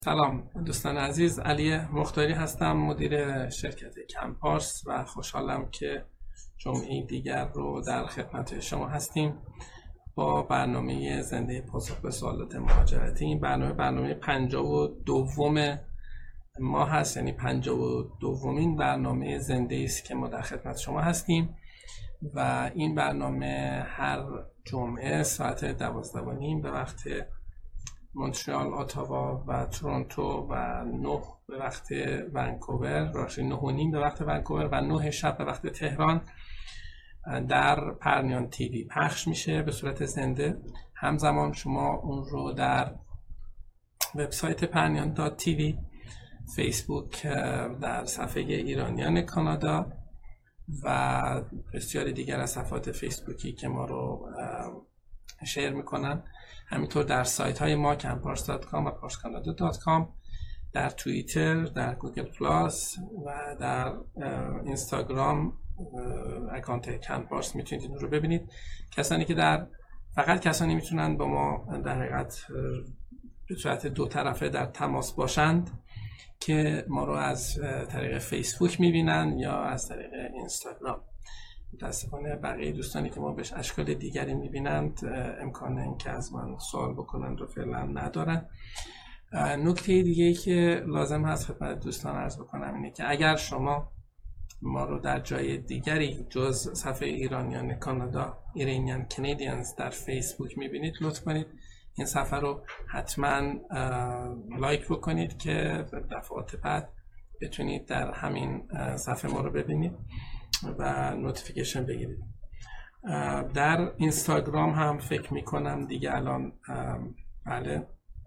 سلام دوستان عزیز، علی مختاری هستم، مدیر شرکت کمپارس و خوشحالم که جمعه دیگر رو در خدمت شما هستیم با برنامه زنده پاسخ به سوالات مهاجرتی. این برنامه 52 ما هست، یعنی 52مین برنامه زنده است که ما در خدمت شما هستیم و این برنامه هر جمعه ساعت 12:30 به وقت مونترال، اتاوا و تورنتو و 9 به وقت ونکوور، راستی 9:30 به وقت ونکوور و 9 شب به وقت تهران در پرنیان تیوی پخش میشه به صورت زنده. همزمان شما اون رو در وبسایت پرنیان تیوی، فیسبوک، در صفحه ایرانیان کانادا و بسیاری دیگر از صفحات فیسبوکی که ما رو شیر میکنن، همینطور در سایت های ما campars.com و parscanada.com، در توییتر، در گوگل پلاس و در اینستاگرام اکانت کمپارس میتونید این رو ببینید. فقط کسانی میتونن با ما در حقیقت به صورت دو طرفه در تماس باشند که ما رو از طریق فیسبوک میبینن یا از طریق اینستاگرام. متاسفانه بقیه دوستانی که ما بهش اشکال دیگری میبینند امکان اینکه از من سوال بکنن رو فعلا ندارن. نکته دیگه‌ای که لازم هست خدمت دوستان عرض بکنم اینه که اگر شما ما رو در جای دیگری جز صفحه ایرانیان کانادا، ایرانیان کانادینز در فیسبوک میبینید، لطف کنید این صفحه رو حتما لایک بکنید که دفعات بعد بتونید در همین صفحه ما رو ببینید و نوتیفیکیشن بگیرید. در اینستاگرام هم فکر میکنم دیگه الان بله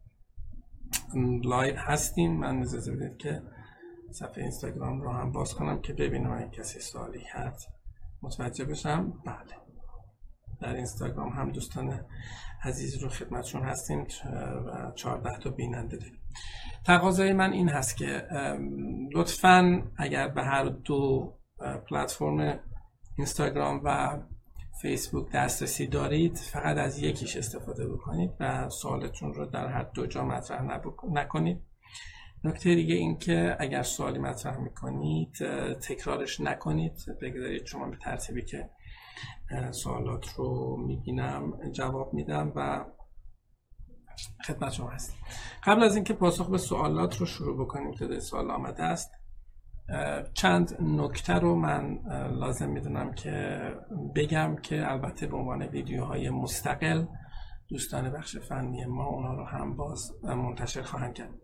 لایو هستیم. من اجازه بدید که صفحه اینستاگرام رو هم باز کنم که ببینم اگه کسی سوالی هست متوجه بشم. بله، در اینستاگرام هم دوستان عزیز رو خدمتشون هستیم و 14 تا بیننده داریم. تقاضای من این هست که لطفاً اگر به هر دو پلتفرم اینستاگرام و فیسبوک دسترسی دارید، فقط از یکیش استفاده بکنید و سوالتون رو در هر دو جا مطرح نکنید. نکته دیگه این که اگر سوالی مطرح میکنید تکرارش نکنید، بگذارید شما به ترتیبی که سوالات رو میبینم جواب میدم و خدمت شما هستیم. قبل از اینکه پاسخ به سوالات رو شروع بکنیم، تعداد سوال آمده است، چند نکته رو من لازم میدونم که بگم که البته به عنوان ویدیوهای مستقل دوستان بخش فنی ما اونا رو هم باز منتشر خواهند کرد.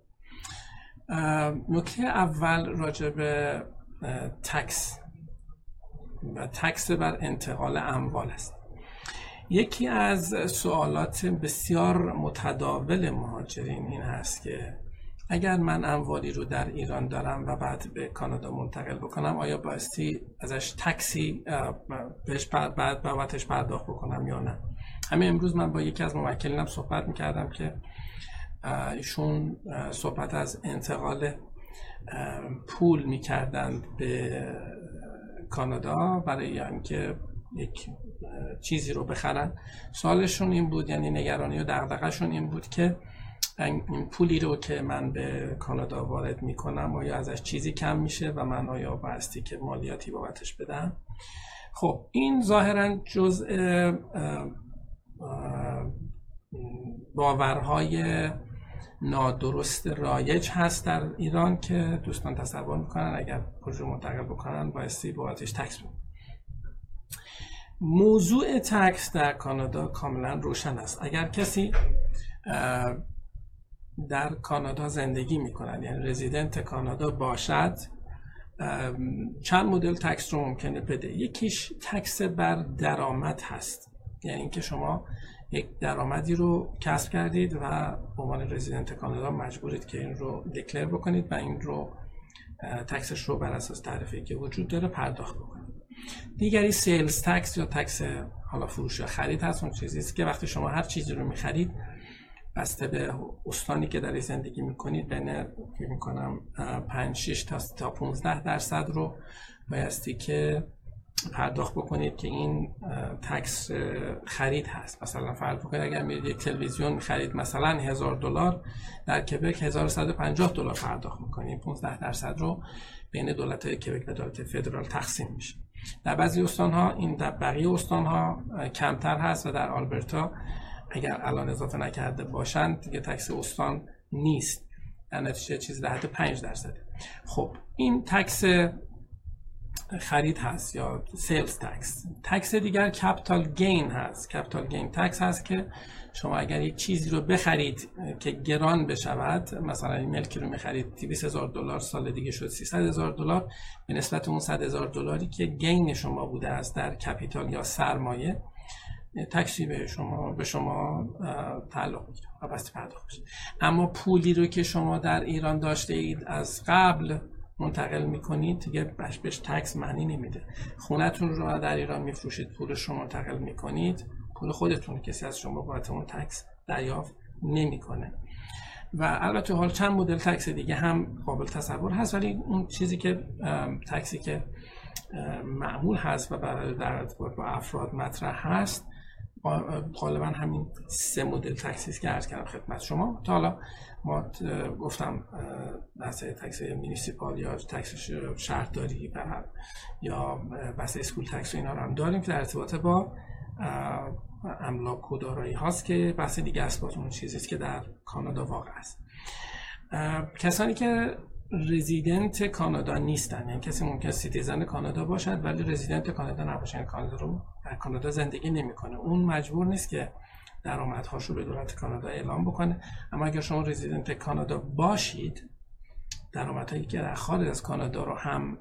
نکته اول راجع به تکس و تکس بر انتقال اموال است. یکی از سوالات بسیار متداول مهاجرین این هست که اگر من اموالی رو در ایران دارم و بعد به کانادا منتقل بکنم، آیا بایستی ازش تکسی بهش بعد بابتش پرداخت بکنم یا نه؟ همین امروز من با یکی از موکلینم صحبت میکردم که ایشون صحبت از انتقال پول میکردند به کانادا برای اینکه یک چیزی رو بخرن. سوالشون این بود، یعنی نگرانی و دغدغه‌شون این بود که این پولی رو که من به کانادا وارد میکنم آیا ازش چیزی کم میشه و من آیا بایستی که مالیاتی بابتش بدم؟ خب این ظاهرا جزء باورهای نادرست رایج هست در ایران که دوستان تصور میکنن اگر پول رو منتقل بکنن بایستی بابتش تکس بدن. موضوع تکس در کانادا کاملا روشن است. اگر کسی در کانادا زندگی میکنن، یعنی رزیدنت کانادا باشد، چند مدل تکس رو ممکنه بده. یکیش تکس بر درآمد هست، یعنی اینکه شما یک درآمدی رو کسب کردید و به عنوان رزیدنت کانادا مجبورید که این رو دکلر بکنید و این رو تکسش رو بر اساس تعرفه‌ای که وجود داره پرداخت بکنید. دیگری سیلز تکس یا تکس حالا فروش یا خرید هست. اون چیزی است که وقتی شما هر چیزی رو می‌خرید بسته به استانی که در زندگی می‌کنید بین فکر می‌کنم 5-6 تا 15% رو بایستی که پرداخت بکنید که این تکس خرید هست. مثلا فرض کنید اگر میرید یک تلویزیون خرید مثلا $1000، در کبک $1150 پرداخت میکنید. 15% رو بین دولت کبک و دولت فدرال تقسیم میشه. در بعضی استان‌ها این، در بقیه استان‌ها کمتر هست و در آلبرتا اگر الان اضافه نکرده باشند دیگه تکس استان نیست، در نتیجه چیز در حد 5%. خب این تکس خرید هست یا سیلز تکس. تکس دیگر کپیتال گین هست. کپیتال گین تکس هست که شما اگر یک چیزی رو بخرید که گران بشود، مثلا این ملکی رو میخرید $200,000، سال دیگه شد $300,000، به نسبت اون $100,000 که گین شما بوده است در کپیتال یا سرمایه، تکسی به شما تعلق میگیره و بسته پرداخت میشه. اما پولی رو که شما در ایران داشته اید از قبل منتقل میکنید دیگه بهش تکس معنی نمیده. خونتون رو در ایران میفروشید، پولش رو منتقل میکنید، پول خودتون، کسی از شما باید اون تکس دریافت نمیکنه. و البته حال چند مدل تکس دیگه هم قابل تصور هست، ولی اون چیزی که تکسی که معمول هست و برای در ارتباط با افراد مطرح هست غالبا همین 3 مدل تکسی است که عرض کردم خدمت شما. تا حالا ما گفتم بحث تکس مونیسیپال یا تکس شهرداری یا بحث اسکول تکس و اینا رو هم داریم که در ارتباط با املاک و دارایی هاست که بحث دیگه است، باز اون چیزی است که در کانادا واقع است. کسانی که رزیدنت کانادا نیستن، یعنی کسی ممکن سیتیزن کانادا باشد ولی رزیدنت کانادا نباشه، یعنی کانادا رو در کانادا زندگی نمیکنه، اون مجبور نیست که درآمدهاش رو به دولت کانادا اعلام بکنه. اما اگر شما رزیدنت کانادا باشید، درآمدهایی که در خارج از کانادا رو هم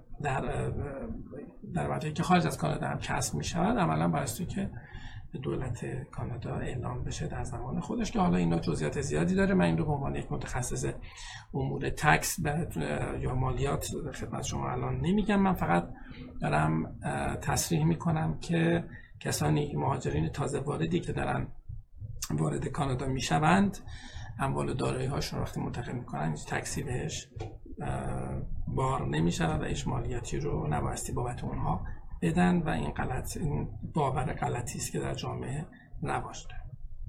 درآمدهایی که خارج از کانادا هم کسب میشود، عملا بایستی که به دولت کانادا اعلام بشه در زمان خودش، که حالا اینا جزئیات زیادی داره. من این رو به عنوان یک متخصص امور تکس یا مالیات خدمت شما الان نمیگم، من فقط دارم تصریح میکنم که کسانی مهاجرین تازه واردی که دارن وارد کانادا میشوند، اموال و دارایی هاشون وقتی منتقل میکنن هیچ تکسی بهش بار نمیشود و هیچ مالیاتی رو نبایستی بابت اونها بدن و این باور غلطی است که در جامعه رواج داره.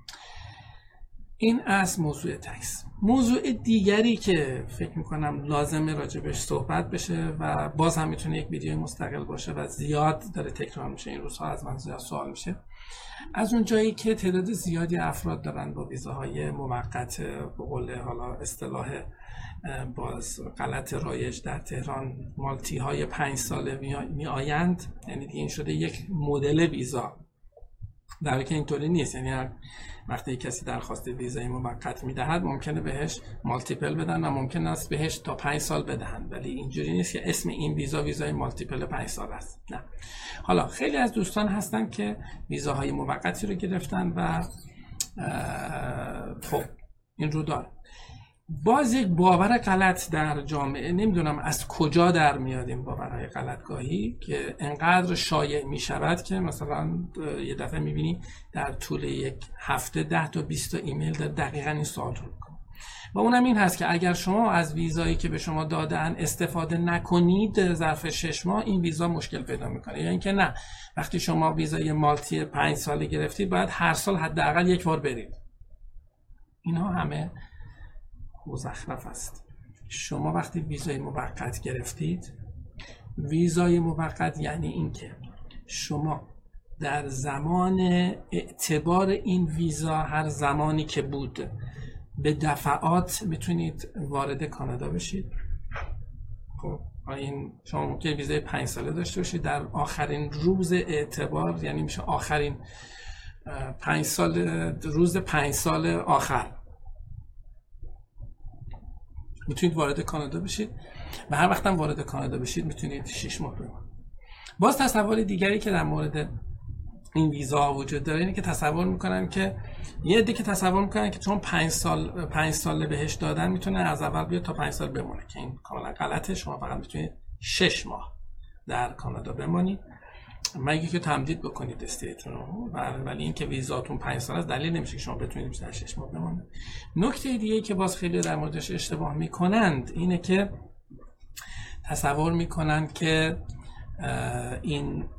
این از موضوع تکس. موضوع دیگری که فکر میکنم لازمه راجبش صحبت بشه و باز هم میتونه یک ویدیو مستقل باشه و زیاد داره تکرار میشه این روزها، از من زیاد سوال میشه، از اون جایی که تعداد زیادی افراد دارن با ویزاهای موقت، به قول حالا اصطلاح باز غلط رایج در تهران، مالتی های 5 ساله می آیند، یعنی دیگه این شده یک مدل ویزا، در حالی که اینطوری نیست. یعنی وقتی کسی درخواست ویزای موقت میدهد ممکنه بهش مالتیپل بدن و ممکن است بهش تا 5 سال بدهن، ولی اینجوری نیست که اسم این ویزای مالتیپل 5 سال است. نه. حالا خیلی از دوستان هستن که ویزاهای موقتی رو گرفتن و خب این رو داره. باز یک باور غلط در جامعه، نمیدونم از کجا در میاد این باورهای غلطگاهی که انقدر شایع می شود که مثلا یه دفعه میبینی در طول یک هفته 10 تا 20 تا ایمیل در دقیقاً این سوال رو میکنه و اونم این هست که اگر شما از ویزایی که به شما دادن استفاده نکنید ظرف 6 ماه این ویزا مشکل پیدا میکنه، یا اینکه نه، وقتی شما ویزای مالتی 5 ساله گرفتید باید هر سال حداقل یک بار برید. اینها همه مزخرف است. شما وقتی ویزای موقت گرفتید، ویزای موقت یعنی اینکه شما در زمان اعتبار این ویزا، هر زمانی که بود، به دفعات میتونید وارد کانادا بشید. خب این شما ممکن ویزای 5 ساله داشته باشید، در آخرین روز اعتبار، یعنی میشه آخرین 5 سال، روز 5 سال آخر میتونید وارد کانادا بشید و هر وقت هم وارد کانادا بشید میتونید 6 ماه بمانید. باز تصور دیگری که در مورد این ویزا وجود داره اینه که تصور میکنن که یه عده که تصور میکنن که چون 5 سال بهش دادن میتونه از اول بیاد تا 5 سال بمونه، که این کاملا غلطه. شما فقط میتونید 6 ماه در کانادا بمانید مگه که تمدید بکنید استیتون رو، ولی این که ویزاتون 5 سال است دلیل نمیشه که شما بتونید بیشتر 6 ماه بمانید. نکته دیگه که باز خیلی در موردش اشتباه میکنند اینه که تصور میکنند که این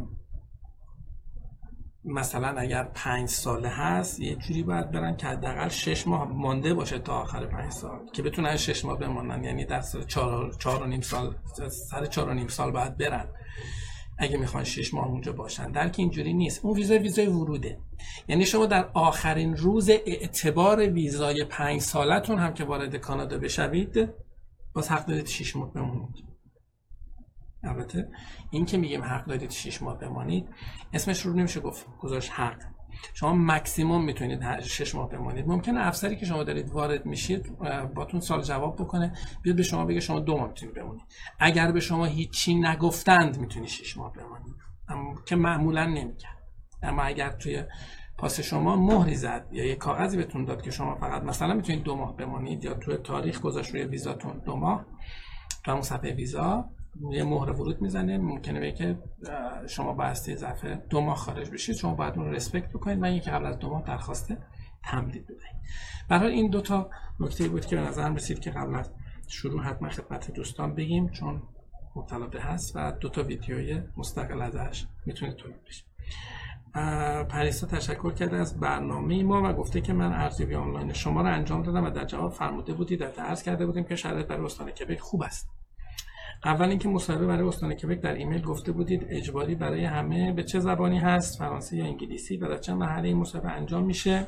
مثلا اگر 5 ساله هست یه جوری باید برن که حداقل 6 ماه مانده باشه تا آخر 5 سال که بتونن 6 ماه بمونن، یعنی در سر 4.5 سال، سر 4.5 سال باید برن اگه میخوان 6 ماه اونجا باشن. در که اینجوری نیست. اون ویزای وروده، یعنی شما در آخرین روز اعتبار ویزای 5 سالتون هم که وارد کانادا بشوید باز حق دارید 6 ماه بمونید. البته این که میگیم حق دارید 6 ماه بمانید اسمش رو نمیشه گذاشت حق. شما مکسیموم میتونید 6 ماه بمانید. ممکنه افسری که شما دارید وارد میشید باتون سوال جواب بکنه، بیاد به شما بگه شما 2 ماه میتونید بمونید. اگر به شما هیچی نگفتند میتونید 6 ماه بمانید، اما که معمولا نمیگن. اما اگر توی پاس شما مهری زد یا یه کاغذی بهتون داد که شما فقط مثلا میتونید 2 ماه بمانید، یا توی تاریخ گذاشت روی ویزاتون 2 ماه، تو همون صفحه ویزا یه مهر ورود میزنه، ممکنه بگه که شما بایستی ظرف 2 ماه خارج بشید، شما باید اون رو ریسپکت بکنید و اینکه قبل از 2 ماه درخواست تمدید بدهید. به هر حال این 2 تا نکته بود که به نظرم رسید که قبل از شروع حتما خدمت دوستان بگیم، چون مطالبه هست و 2 تا ویدیوی مستقل ازش میتونه تولید بشه. پریسا تشکر کرده از برنامه ما و گفته که من ارزیابی آنلاین شما رو انجام دادم و در جواب فرموده بودید در عرض کرده بودیم که شرایط برای استان کبک خوب است. اول اینکه مصاحبه برای استان کبک در ایمیل گفته بودید اجباری برای همه به چه زبانی هست، فرانسه یا انگلیسی، و در چه مرحله این مصاحبه انجام میشه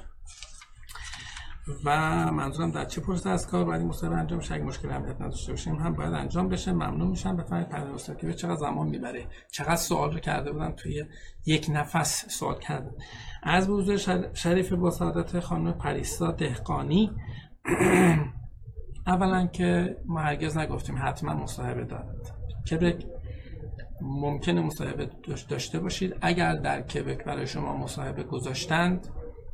و منظورم در چه پروسه از کار باید این مصاحبه انجام شه. اگه مشکلی امنیت نداشته باشیم هم باید انجام بشه. ممنون میشم بفرمایید پرونده استان کبک چقدر زمان میبره. چقدر سوال رو کرده بودم توی یک نفس سوال کردم. از به حضور شریف با سعادت خانم پریسا دهقانی. اولا که ما هرگز نگفتیم حتما مصاحبه دارد. کبک ممکنه مصاحبه داشته باشید. اگر در کبک برای شما مصاحبه گذاشتند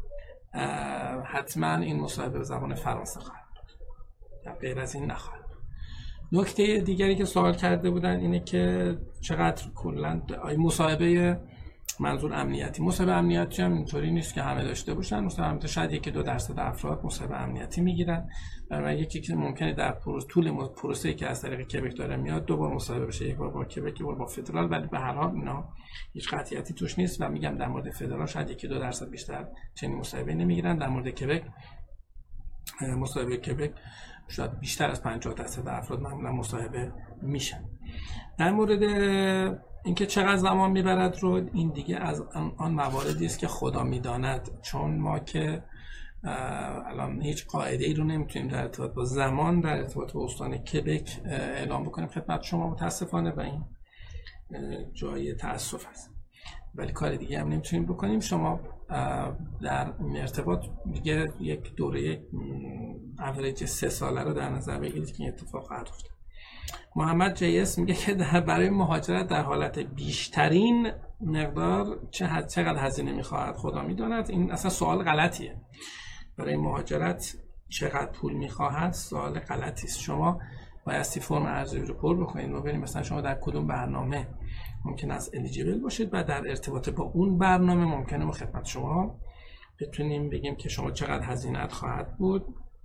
حتما این مصاحبه به زبان فرانسه خواهد بود، غیر از این نخواهد. نکته دیگری که سوال کرده بودن اینه که چقدر کلا مصاحبه، منظور امنیتی، مصاحبه امنیتی هم اینطوری نیست که همه داشته باشن. مثلا شاید 1-2% افراد مصاحبه امنیتی میگیرن و یکی که ممکنه در طول پروسه‌ای که از طریق کبک داره میاد 2 بار مصاحبه بشه، 1 بار با کبک، 1 بار با فدرال، ولی به هر حال اینا هیچ قطعیتی توش نیست و میگم در مورد فدرال شاید 1-2% بیشتر چنین مصاحبه نمیگیرن. در مورد کبک مصاحبه کبک شاید بیشتر از 50% افراد معمولا مصاحبه میشن. در مورد اینکه چقدر زمان میبرد رو، این دیگه از آن مواردی است که خدا میداند، چون ما که الان هیچ قاعده ای رو نمیتونیم در ارتباط با زمان در ارتباط با استان کبک اعلام بکنیم خدمت شما متاسفانه و این جای تأسف است، ولی کار دیگه هم نمیتونیم بکنیم. شما در ارتباط دیگه یک دوره اوریج 3 ساله رو در نظر بگیرید که این اتفاق خواهد افتاد. محمد جیس میگه که برای مهاجرت در حالت بیشترین مقدار چقدر هزینه میخواهد خدا میداند. این اصلا سوال غلطیه. برای مهاجرت چقدر پول میخواهد سوال غلطی است. شما بایستی فرم ارزیابی رو پر بکنید و ببینید مثلا شما در کدوم برنامه ممکن است الیجیبل باشید و در ارتباط با اون برنامه ممکنه ما خدمت شما بتونیم بگیم که شما چقدر هزینه‌ات خواهد بود.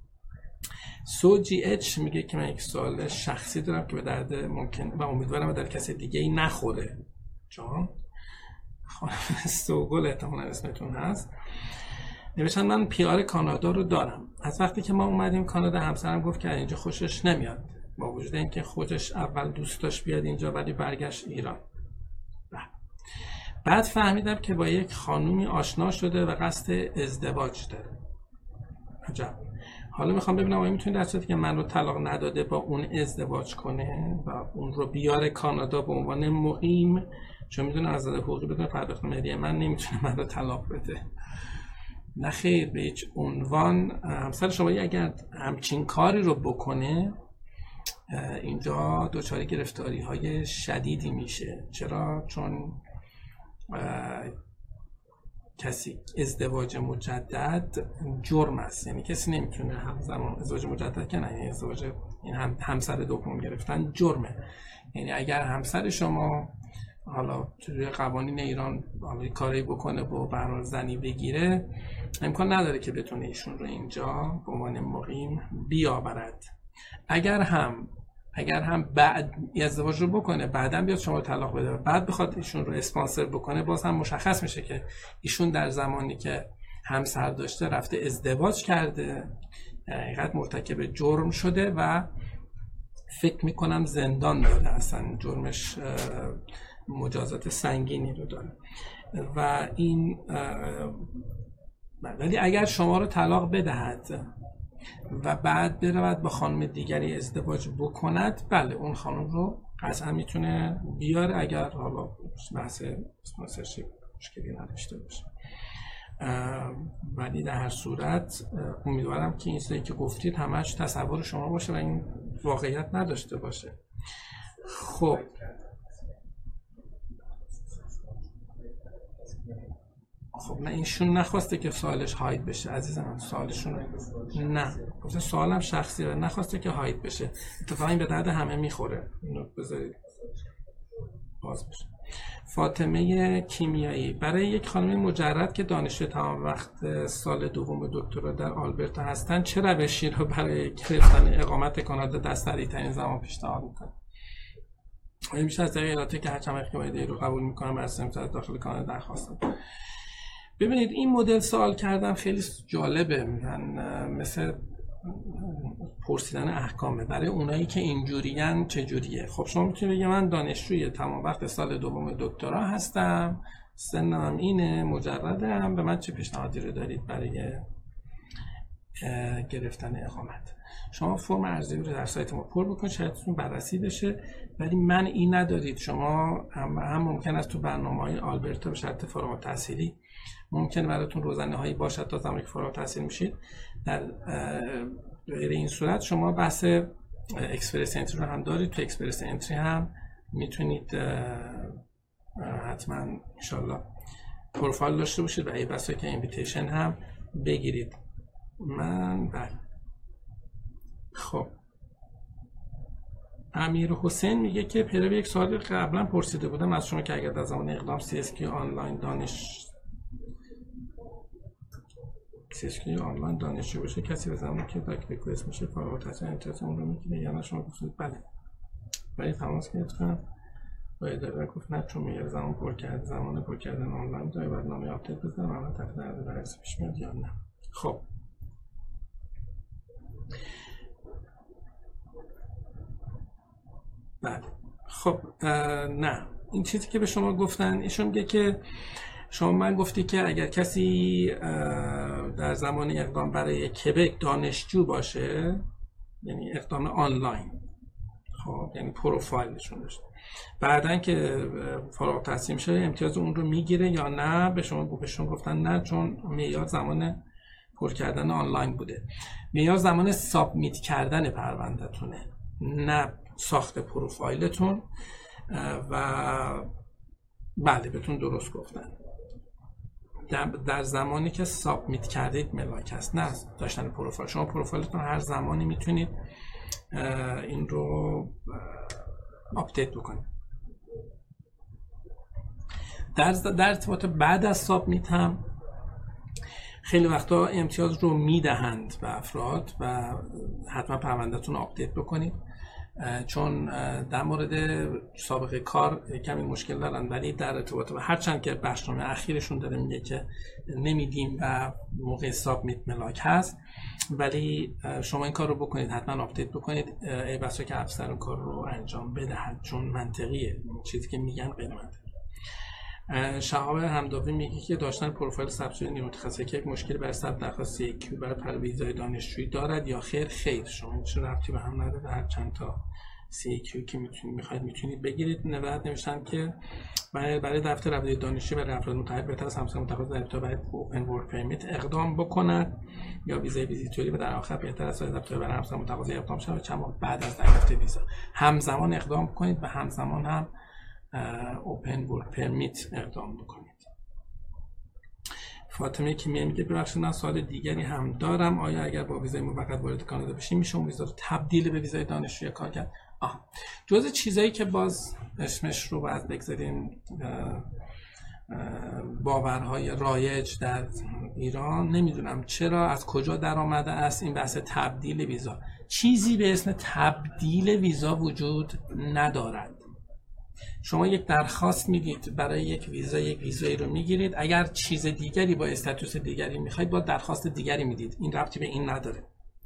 سوجی اچ میگه که من یک سوال شخصی دارم که به درد ممکن و امیدوارم در کسی دیگه ای نخوره. جان خانم سوگل احتمالاً اسمتون هست، نوشتن من پی‌آر کانادا رو دارم. از وقتی که ما اومدیم کانادا همسرم گفت که اینجا خوشش نمیاد، با وجود اینکه خودش اول دوست داشت بیاد اینجا ولی برگشت ایران. بعد فهمیدم که با یک خانومی آشنا شده و قصد ازدواج داره. عجب. حالا میخوام ببینم آیا میتونه در صورتی که من رو طلاق نداده با اون ازدواج کنه و اون رو بیاره کانادا به عنوان مقیم، چون میدونه از نظر حقوقی بدون پرداخت مهریه من نمیتونه من رو طلاق بده. نه خیر، به هیچ عنوان همسر شما اگر همچین کاری رو بکنه اینجا دچار گرفتاری های شدیدی میشه. چرا؟ چون کسی ازدواج مجدد جرم است، یعنی کسی نمیتونه همزمان ازدواج مجدد کنه، یعنی ازدواج این همسر دوم گرفتن جرمه. یعنی اگر همسر شما حالا توی قوانین ایران کاری بکنه و برنامه زنی بگیره، امکان نداره که بتونه ایشون رو اینجا به عنوان مقیم بیاورد. اگر هم اگر هم بعد ازدواج رو بکنه بعدم بیاد شما رو طلاق بده بعد بخواد ایشون رو اسپانسر بکنه، باز هم مشخص میشه که ایشون در زمانی که همسر داشته رفته ازدواج کرده، حقیقت مرتکب جرم شده و فکر میکنم زندان داره، اصلا جرمش مجازات سنگینی رو داره و این ولی اگر شما رو طلاق بدهد و بعد برود با خانم دیگری ازدواج بکند، بله اون خانم رو قطعا میتونه بیاره اگر حالا بحث اسپانسرشیپ مشکلی نداشته باشه. ولی در هر صورت امیدوارم که این چیزی که گفتید همش تصور شما باشه و این واقعیت نداشته باشه. خب نه اینشون نخواسته که سوالش هاید بشه عزیزم، سوالشون نه گفته سوالم شخصیه، نخواسته که هاید بشه، اتفاقا این به درد همه میخوره، اینو بذارید باز بشه. فاطمه کیمیایی: برای یک خانم مجرد که دانشجو تمام وقت سال دوم دکترا در آلبرتا هستند چه روشی رو برای گرفتن اقامت کانادا در سریع‌ترین زمان پیشنهاد میکنه؟ میشه از ایالتی که هر چند وقت که وعده رو قبول میکنم برای سمت داخل کانادا درخواست کنم. ببینید این مدل سوال کردن خیلی جالبه، مثل پرسیدن احکامه برای اونایی که اینجورین چجوریه. خب شما میتونید بگید من دانشجوی تمام وقت سال دوم دکترا هستم، سنم اینه، مجردم، به من چه پیشنهادی رو دارید برای گرفتن اقامت؟ شما فرم ارزیابی رو در سایت ما پر بکنید، شرایطتون بررسی بشه، ولی من این ندارید. شما هم ممکن است تو برنامه‌های آلبرتا به شرط فارغ التحصیلی ممکن براتون روزنه‌هایی باشد تا زمانی که فارغ التحصیل میشید. در غیر این صورت شما بحث اکسپرس انتری رو هم دارید، تو اکسپرس انتری هم میتونید حتما انشالله پروفایل داشته باشید و ای بسا که اینویتیشن هم بگیرید. من بله. خب امیر حسین میگه که پیرو یک سوالی قبلا پرسیده بودم از شما که اگر در زمان اقدام CSQ آنلاین آنلاین دانشجو باشه کسی به زمانی که بک ریکوست میشه فارغ التحصیل اینترنت اون رو میگیره یا نه؟ شما گفتید بله. ولی تماس گرفتم با اداره گفت نه چون میگه زمان پر کردن آنلاین داره برنامه آپدیت بزنم اما تحت درس پیش میاد یا نه. خب بله. خب نه این چیزی که به شما گفتن ایشون میگه که شما من گفتی که اگر کسی در زمان اقدام برای کبک دانشجو باشه، یعنی اقدام آنلاین، خب یعنی پروفایلشون داشته، بعدن که فارغ التحصیل میشه امتیاز اون رو میگیره یا نه؟ به شما گفتن نه چون معیار زمان پر کردن آنلاین بوده. معیار زمان سابمیت کردن پرونده‌تونه، نه ساخت پروفایلتون. و بله بهتون درست گفتن، در زمانی که سابمیت کردید ملاک هست، نه داشتن پروفایل. شما پروفایلتون هر زمانی میتونید این رو آپدیت بکنید. در ارتباط بعد از سابمیت هم خیلی وقتا امتیاز رو میدهند به افراد و حتما پروندهتون آپدیت بکنید، چون در مورد سابقه کار کمی مشکل دارن، ولی در ارتباط هرچند که بخشنامه اخیرشون داره میگه که نمیدیم و موقع سابمیت ملاک هست، ولی شما این کار رو بکنید، حتما آپدیت بکنید، ای بسا که افسر اون کار رو انجام بدهد، چون منطقیه چیزی که میگن غیر منطقیه. شهاب همداوی میگه که داشتن پروفایل ثبت نیمه متخصص که یک مشکلی برای ثبت درخواست CQ برای ویزای دانشجویی دارد یا خیر؟ خیر، شما چه ربطی به هم نداره، هر چند تا CQ که میتونید بگیرید. بعد نوشتن که برای دفتر ویزای دانشجویی برای افراد متعهد بهتر است همسر متقاضی در ابتدا برای اوپن ورک پرمیت اقدام بکند یا ویزای ویزیتوری و در آخر بهتر است در ابتدا برای همسر متقاضی اقدام شود چند ماه بعد از دریافت ویزا همزمان اقدام کنید و همزمان هم اوپن ورک پرمیت اقدام بکنید. فاطمه که میگه ببخشید من سوال دیگری هم دارم، آیا اگر با ویزای موقت وارد کانادا بشیم میشه اون ویزا رو تبدیل به ویزای دانشجوی کار کرد؟ جزء چیزایی که باز اسمش رو باید بگذاریم باورهای رایج در ایران. نمیدونم چرا، از کجا در آمده است این بحث تبدیل ویزا. چیزی به اسم تبدیل ویزا وجود ندارد. شما یک درخواست میدید برای یک ویزایی رو میگیرید، اگر چیز دیگری با استاتوس دیگری میخواید با درخواست دیگری میدید، این ربطی به این نداره.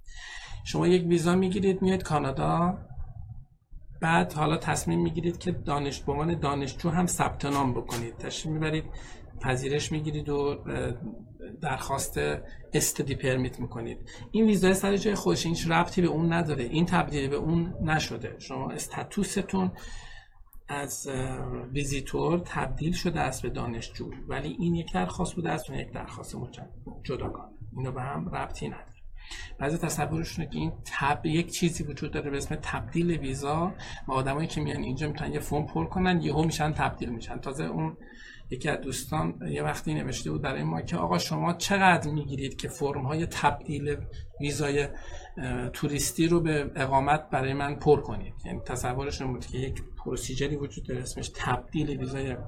شما یک ویزا میگیرید میاد کانادا، بعد حالا تصمیم میگیرید که به عنوان دانشجو هم ثبت نام بکنید، تشریف میبرید پذیرش میگیرید و درخواست استادی پرمیت میکنید. این ویزای سر جای خودش، هیچ ربطی به اون نداره، این تبدیل به اون نشده. شما استاتوستون از ویزیتور تبدیل شده است به دانشجو، ولی این یک درخواست بوده است و یک درخواست جداگانه، اینو به هم ربطی نداره. بعضی تصورشونه که این یک چیزی وجود داره به اسم تبدیل ویزا و آدمایی که میان اینجا میتونن یه فرم پر کنن یهو میشن تبدیل میشن. تازه اون یکی از دوستان یه وقتی نوشته بود برای ما که آقا شما چقدر میگیرید که فرم های تبدیل ویزای توریستی رو به اقامت برای من پر کنید؟ یعنی تصورش این بود که یک پروسیجری وجود داره اسمش تبدیل ویزای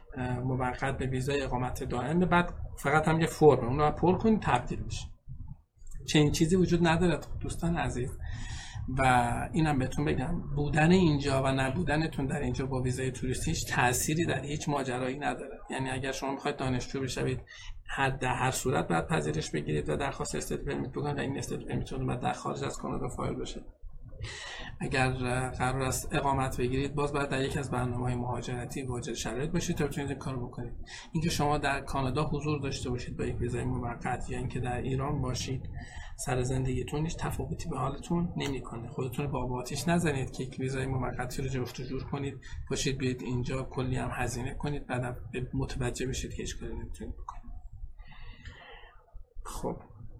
موقت به ویزای اقامت دائم، بعد فقط هم یه فرم اون رو پر کنید تبدیل میشه. چنین چیزی وجود نداره دوستان عزیز. و اینم بهتون بگم بودن اینجا و نبودنتون در اینجا با ویزای توریستی هیچ تأثیری در هیچ ماجرایی نداره. یعنی اگر شما میخواید دانشجو بشوید در هر صورت باید پذیرش بگیرید و درخواست استادی پرمیت بکنید و این استادی پرمیت بعد در خارج از کانادا فایل بشه. اگر قرار است اقامت بگیرید باز باید در یکی از برنامه‌های مهاجرتی واجد شرایط باشید تا بتونید این کارو بکنید. اینکه شما در کانادا حضور داشته باشید با یک ویزای موقت یا اینکه در ایران باشید سر زندگیتون هیچ تفاوتی به حالتون نمیکنه. خودتون با آتیش نزنید که یک ویزای موقتی رو جفت و جور کنید باشید بیاید اینجا کلی هم هزینه کنید بعد متوجه بشید که هیچ کاری نمیتونید بکنید. خب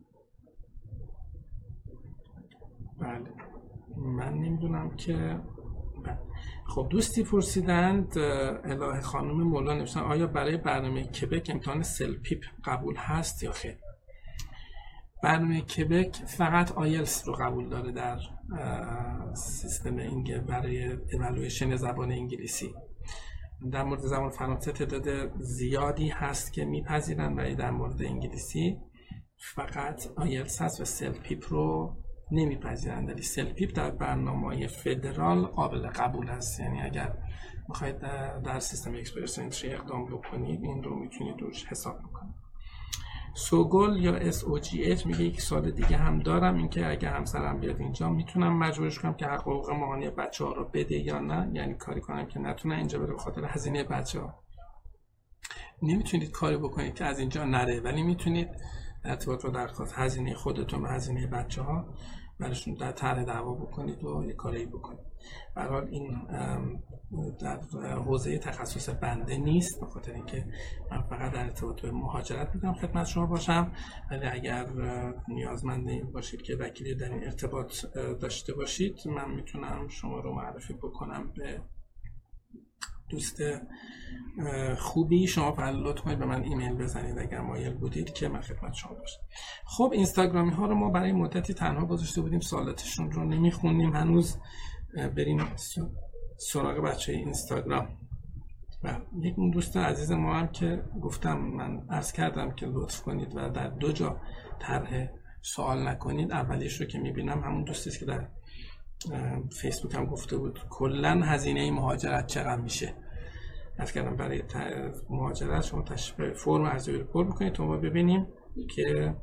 بله من نمیدونم که خب دوستی پرسیدند الهه خانم مولا نوشتن آیا برای برنامه کبک امتحان سلپیپ قبول هست یا خیر؟ برنامه کبک فقط آیلتس رو قبول داره در سیستم برای اولویشن زبان انگلیسی. در مورد زبان فرانسه تعداد زیادی هست که میپذیرن، ولی در مورد انگلیسی فقط آیلتس هست و سلپیپ رو نمیپذیرند. ولی سلپیپ در برنامه‌های فدرال قابل قبول است، یعنی اگر میخواید در سیستم اکسپرس انتری اقدام بکنید این رو میتونید روش حساب بکنید. سوگل یا SOGH میگه یک سوال دیگه هم دارم، اینکه اگه همسرم بیاد اینجا میتونم مجبورش کنم که حقوق ماهانه بچه‌ها رو بده یا نه؟ یعنی کاری کنم که نتونه اینجا بره به خاطر هزینه بچه‌ها؟ نمیتونید کاری بکنید که از اینجا نره، ولی میتونید در ارتباط با درخواست هزینه خودتون و هزینه بچه‌ها براشون در طرح دعوا بکنید و یک کاری بکنید. به هر حال این در حوزه تخصص بنده نیست، به خاطر اینکه من فقط در ارتباط با مهاجرت میتونم خدمت شما باشم، ولی اگر نیازمند باشید که وکیلی در این ارتباط داشته باشید من میتونم شما رو معرفی بکنم به دوست خوبی. شما فقط لطف کنید به من ایمیل بزنید اگر مایل بودید که من خدمت شما باشم. خب اینستاگرامی ها رو ما برای مدتی تنها گذاشته بودیم، سوالاتشون رو نمیخونیم هنوز. بریم سراغ بچه اینستاگرام. و یک دوست عزیز ما هم که گفتم من عرض کردم که لطف کنید و در 2 جا طرح سوال نکنید. اولیش رو که میبینم همون دوستی است که در فیسبوک هم گفته بود کلا هزینه مهاجرت چقدر میشه. عرض کردم برای مهاجرت شما تشریف فرم ارزیابی رو پر میکنید تا ما ببینیم که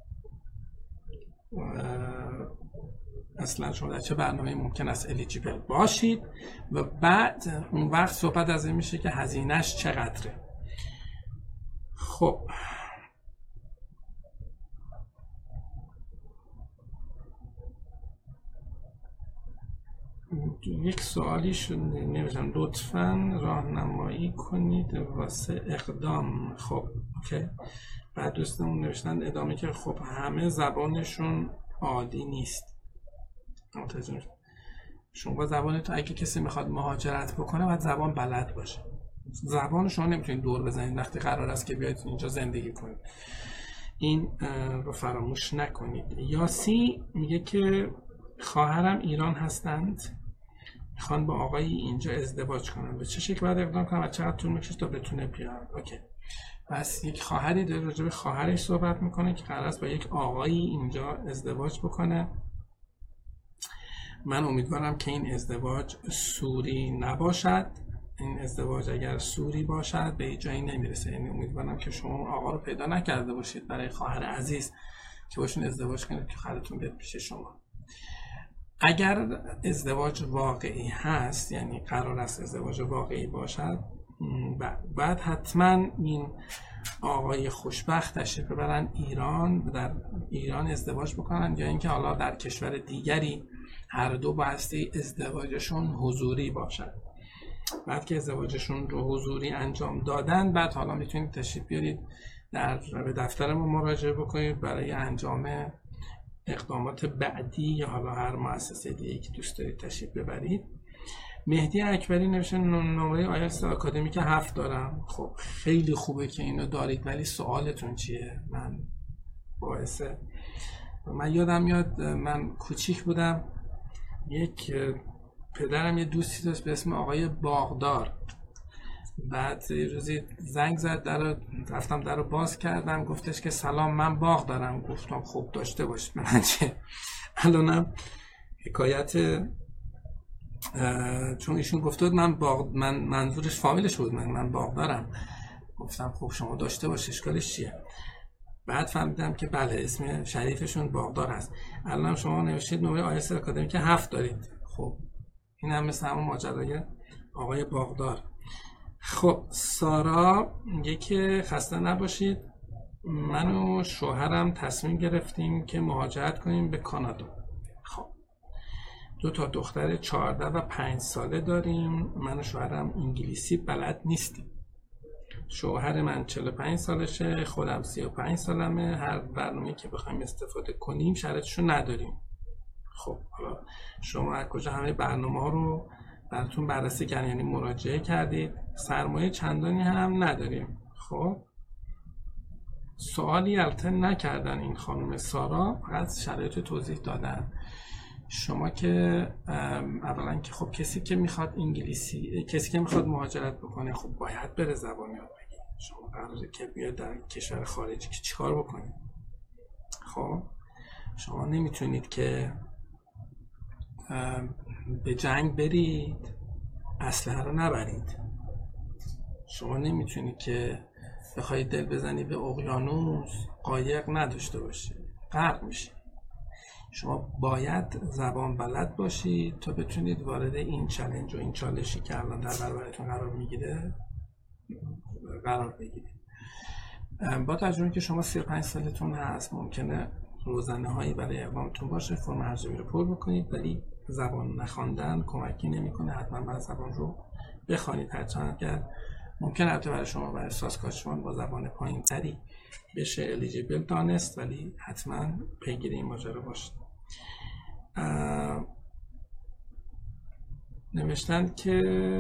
اصلا شما در چه برنامه ممکن است الیجیبل باشید و بعد اون وقت صحبت از این میشه که هزینهش چقدره. خب یک سوالیش نمیدونم لطفاً راهنمایی کنید واسه اقدام. خب اوکی. بعد دوستمون نوشتن ادامه که خب همه زبانشون عالی نیست. شما زبانتون اگه کسی میخواد مهاجرت بکنه باید زبان بلد باشه. زبان شما نمیتونید دور بزنید وقتی قرار است که بیاید اینجا زندگی کنید. این رو فراموش نکنید. یاسی میگه که خواهرم ایران هستند، میخوان با آقایی اینجا ازدواج کنن، به چه شکل باید اقدام کنم و چقدر طول میکشه تا بتونه بیاد؟ اوکی. پس یک خواهری داره راجع به خواهرش صحبت میکنه که قرار است با یک آقایی اینجا ازدواج بکنه. من امیدوارم که این ازدواج سوری نباشد. این ازدواج اگر سوری باشد به جایی نمیرسه. یعنی امیدوارم که شما آقا رو پیدا نکرده باشید برای خواهر عزیز که باشون ازدواج کنید که خواهرتون بیاد پیش شما. اگر ازدواج واقعی هست، یعنی قرار است ازدواج واقعی باشد، بعد حتما این آقای خوشبخت تشریف ببرن ایران و در ایران ازدواج بکنن، یا اینکه حالا در کشور دیگری هر دو بایستی ازدواجشون حضوری باشد. بعد که ازدواجشون رو حضوری انجام دادن، بعد حالا میتونید تشریف بیارید به دفتر ما مراجعه بکنید برای انجام اقدامات بعدی یا حالا هر مؤسسه دیگه که دوست دارید تشریف ببرید. مهدی اکبری نوشته نمره آیلتس آکادمیک 7 دارم. خب خیلی خوبه که اینو دارید، ولی سوالتون چیه؟ من یادم میاد من کوچیک بودم، یک پدرم یه دوستی داشت به اسم آقای باغدار. بعد یه روزی زنگ زد، رفتم در رو باز کردم، گفتش که سلام من باغ دارم. گفتم خب داشته باشید. من چه الانم حکایت، چون ایشون گفته بود من منظورش فامیلش بود من باغ دارم. گفتم خب شما داشته باشید، اشکالش چیه؟ بعد فهمیدم که بله اسم شریفشون باغدار هست. الان شما نوشتید نمره آیلتس آکادمیک 7 دارید. خب این هم مثل همون ماجرای آقای باغدار. خب سارا میگه که خسته نباشید، من و شوهرم تصمیم گرفتیم که مهاجرت کنیم به کانادا. خب 2 دختر 14 و 5 ساله داریم. من و شوهرم انگلیسی بلد نیستیم. شوهر من 45 سالشه، خودم 35 سالمه. هر برنامه‌ای که بخوایم استفاده کنیم شرطشو نداریم. خب حالا شما از کجا همه برنامه‌ها رو براتون بررسی کردن، یعنی مراجعه کردید؟ سرمایه چندانی هم نداریم. خب سوالی البته نکردن این خانم سارا، فقط شرایط توضیح دادن. شما که اولا که خب کسی که میخواد مهاجرت بکنه خب باید بره زبان یاد بگیره. شما قراره که بیاد در کشور خارجی که چیکار بکنید؟ خب شما نمیتونید که به جنگ برید اسلحه رو نبرید. شما نمیتونید که بخواید دل بزنی به اقیانوس قایق نداشته باشه، غرق میشه. شما باید زبان بلد باشید تا بتونید وارد این چالش و این چالشی که الان در برابرتون قرار میگیره قرار بگیرید. با توجه که شما 35 سالتون هست، ممکنه روزنه هایی برای اقدامتون باشه، فرم ارزیابی رو پر بکنید، ولی زبان نخواندن کمکی نمیکنه. حتما باید زبان رو بخوانید. هرچند اگر ممکنه البته برای شما برای ساسکاچوان با زبان پایین تری بشه الیجیبل دانست، ولی حتما پیگیر این ماجرا باشید. نوشتن که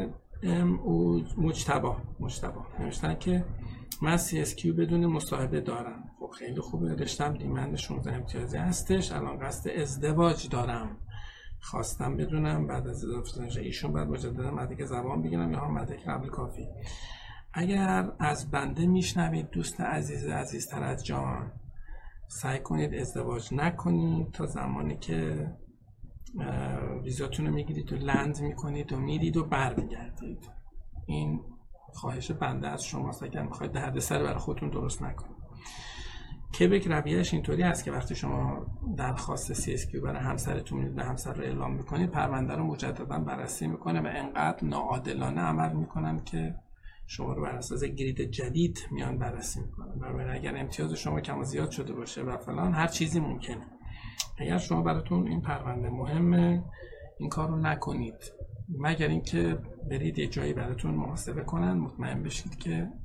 مجتبی نوشتن که من CSQ بدون مصاحبه دارم. خب خیلی خوبه، رشتم دیمند 16 امتیازی هستش. الان قصد ازدواج دارم. خواستم بدونم بعد از اضافه ایشون بعد مجددا مدرک زبان بگیرم یا هم مدرک قبل کافی. اگر از بنده میشنوید دوست عزیزتر از جان، سعی کنید ازدواج نکنید تا زمانی که ویزاتون رو میگیرید و لند میکنید و میرید و برمیگردید. این خواهش بنده از شماست اگر میخواید دردسر برای خودتون درست نکنید. کبک رویهش اینطوری هست که وقتی شما درخواست CSQ برای همسرتون میدید به همسر رو اعلام میکنید، پرونده رو مجددا بررسی میکنه و انقدر ناعادلانه عمل میکنن که شما رو بر اساس گرید جدید میان بررسی میکنن. بنابراین اگر امتیاز شما کم و زیاد شده باشه و فلان، هر چیزی ممکنه. اگر شما براتون این پرونده مهمه، این کار رو نکنید مگر اینکه برید یه جایی براتون محاسبه کنن، مطمئن بشید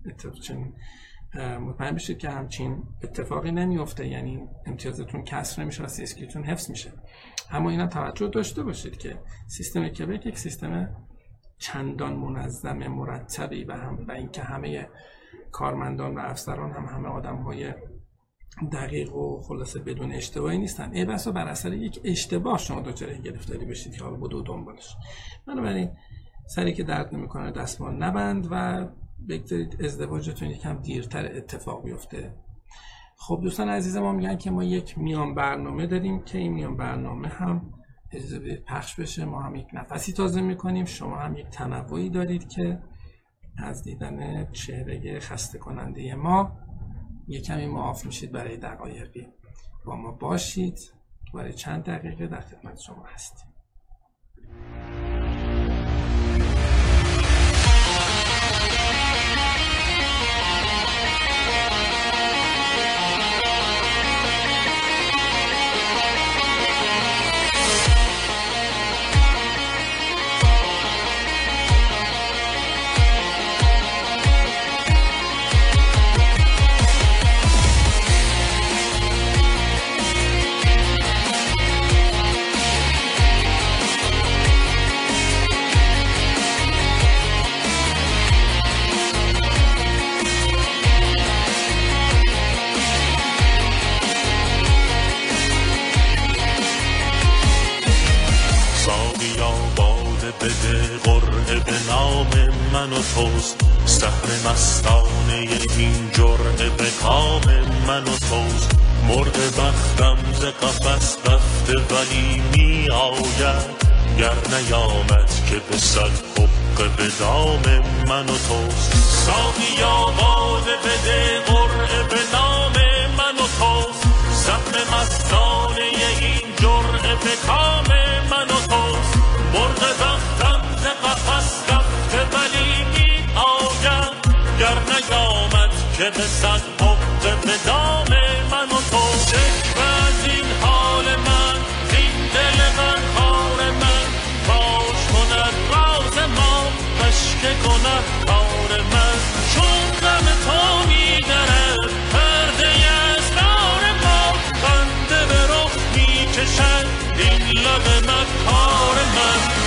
که همچین اتفاقی نمیفته، یعنی امتیازتون کسر نمیشه و CSQتون حفظ میشه. اما اینا توجه داشته باشید که سیستم کبک یک سیستم چندان منظم مرتبی و اینکه همه کارمندان و افسران هم همه آدم‌های دقیق و خلاصه بدون اشتباهی نیستن. ای بسا بر اثر یک اشتباه شما دچار گرفتاری بشید که حالا بدو دنبالش. بنابراین سری که درد نمیکنه دستمال نبند و بگذارید ازدواجتون یکم دیرتر اتفاق بیفته. خب دوستان عزیز ما میگن که ما یک میان برنامه داریم که این میان برنامه هم اجازه بدید پخش بشه، ما هم یک نفسی تازه میکنیم، شما هم یک تنوعی دارید که از دیدن چهره خسته کننده ما یک کمی معاف میشید. برای دقایقی با ما باشید، برای چند دقیقه در خدمت شما هستیم. من و توست، سحر مستانه این جرعه به کام من و توست. مرغ بختم ز قفس رفته ولی می آید، گر نیامد که به صد حقه به دام من و توست. ساقیا باده بده قرعه به نام من و توست، سحر مستانه این جرعه به کام من و توست. مرغ بختم ز قفس رفته ولی می آید، گر نیامد که به صد حقه به دام من و توست. شکوه از این حال من، این دل غمخوار من، باش کند راز ما، مشک کند کار من. چون غم تو می درد پرده اسرار ما، خنده به رخ می کشد این لب مکار من.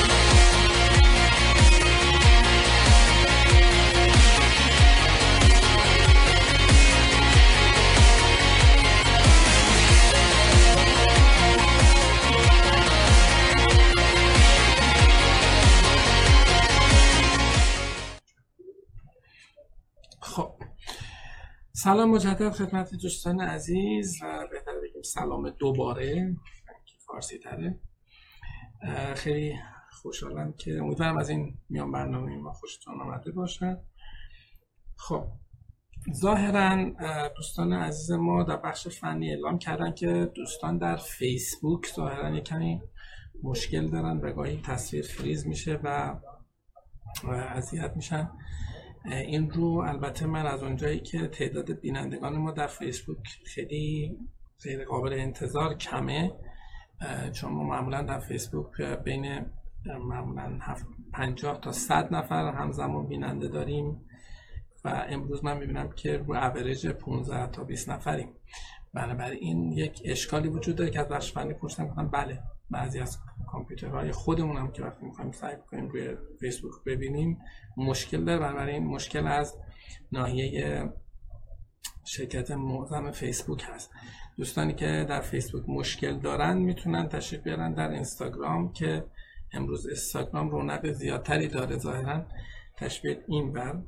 سلام مجدد خدمت دوستان عزیز و بهتر بگیم سلام دوباره که فارسی تره. خیلی خوشحالم که امیدوارم از این میان برنامه ما خوشتون آمده باشه. خب ظاهرا دوستان عزیز ما در بخش فنی اعلام کردن که دوستان در فیسبوک ظاهرا یک کمی مشکل دارن و گاهی تصویر فریز میشه و اذیت میشن. این رو البته من از اونجایی که تعداد بینندگان ما در فیسبوک خیلی غیر قابل انتظار کمه، چون ما معمولا در فیسبوک بین معمولا 50 تا 100 نفر همزمان بیننده داریم و امروز من میبینم که رو اوریج 15 تا 20 نفریم. بنابراین یک اشکالی وجود داره که از بخش فنی پرسیدم، گفتم بله بعضی از کامپیوترهای خودمون هم که وقتی می‌خوایم سعی کنیم روی فیسبوک ببینیم مشکل داره. بنابراین مشکل از ناحیه شرکت معظم فیسبوک هست. دوستانی که در فیسبوک مشکل دارن میتونن تشریف بیارن در اینستاگرام که امروز اینستاگرام رونق زیادتری داره ظاهرا. تشریف این بر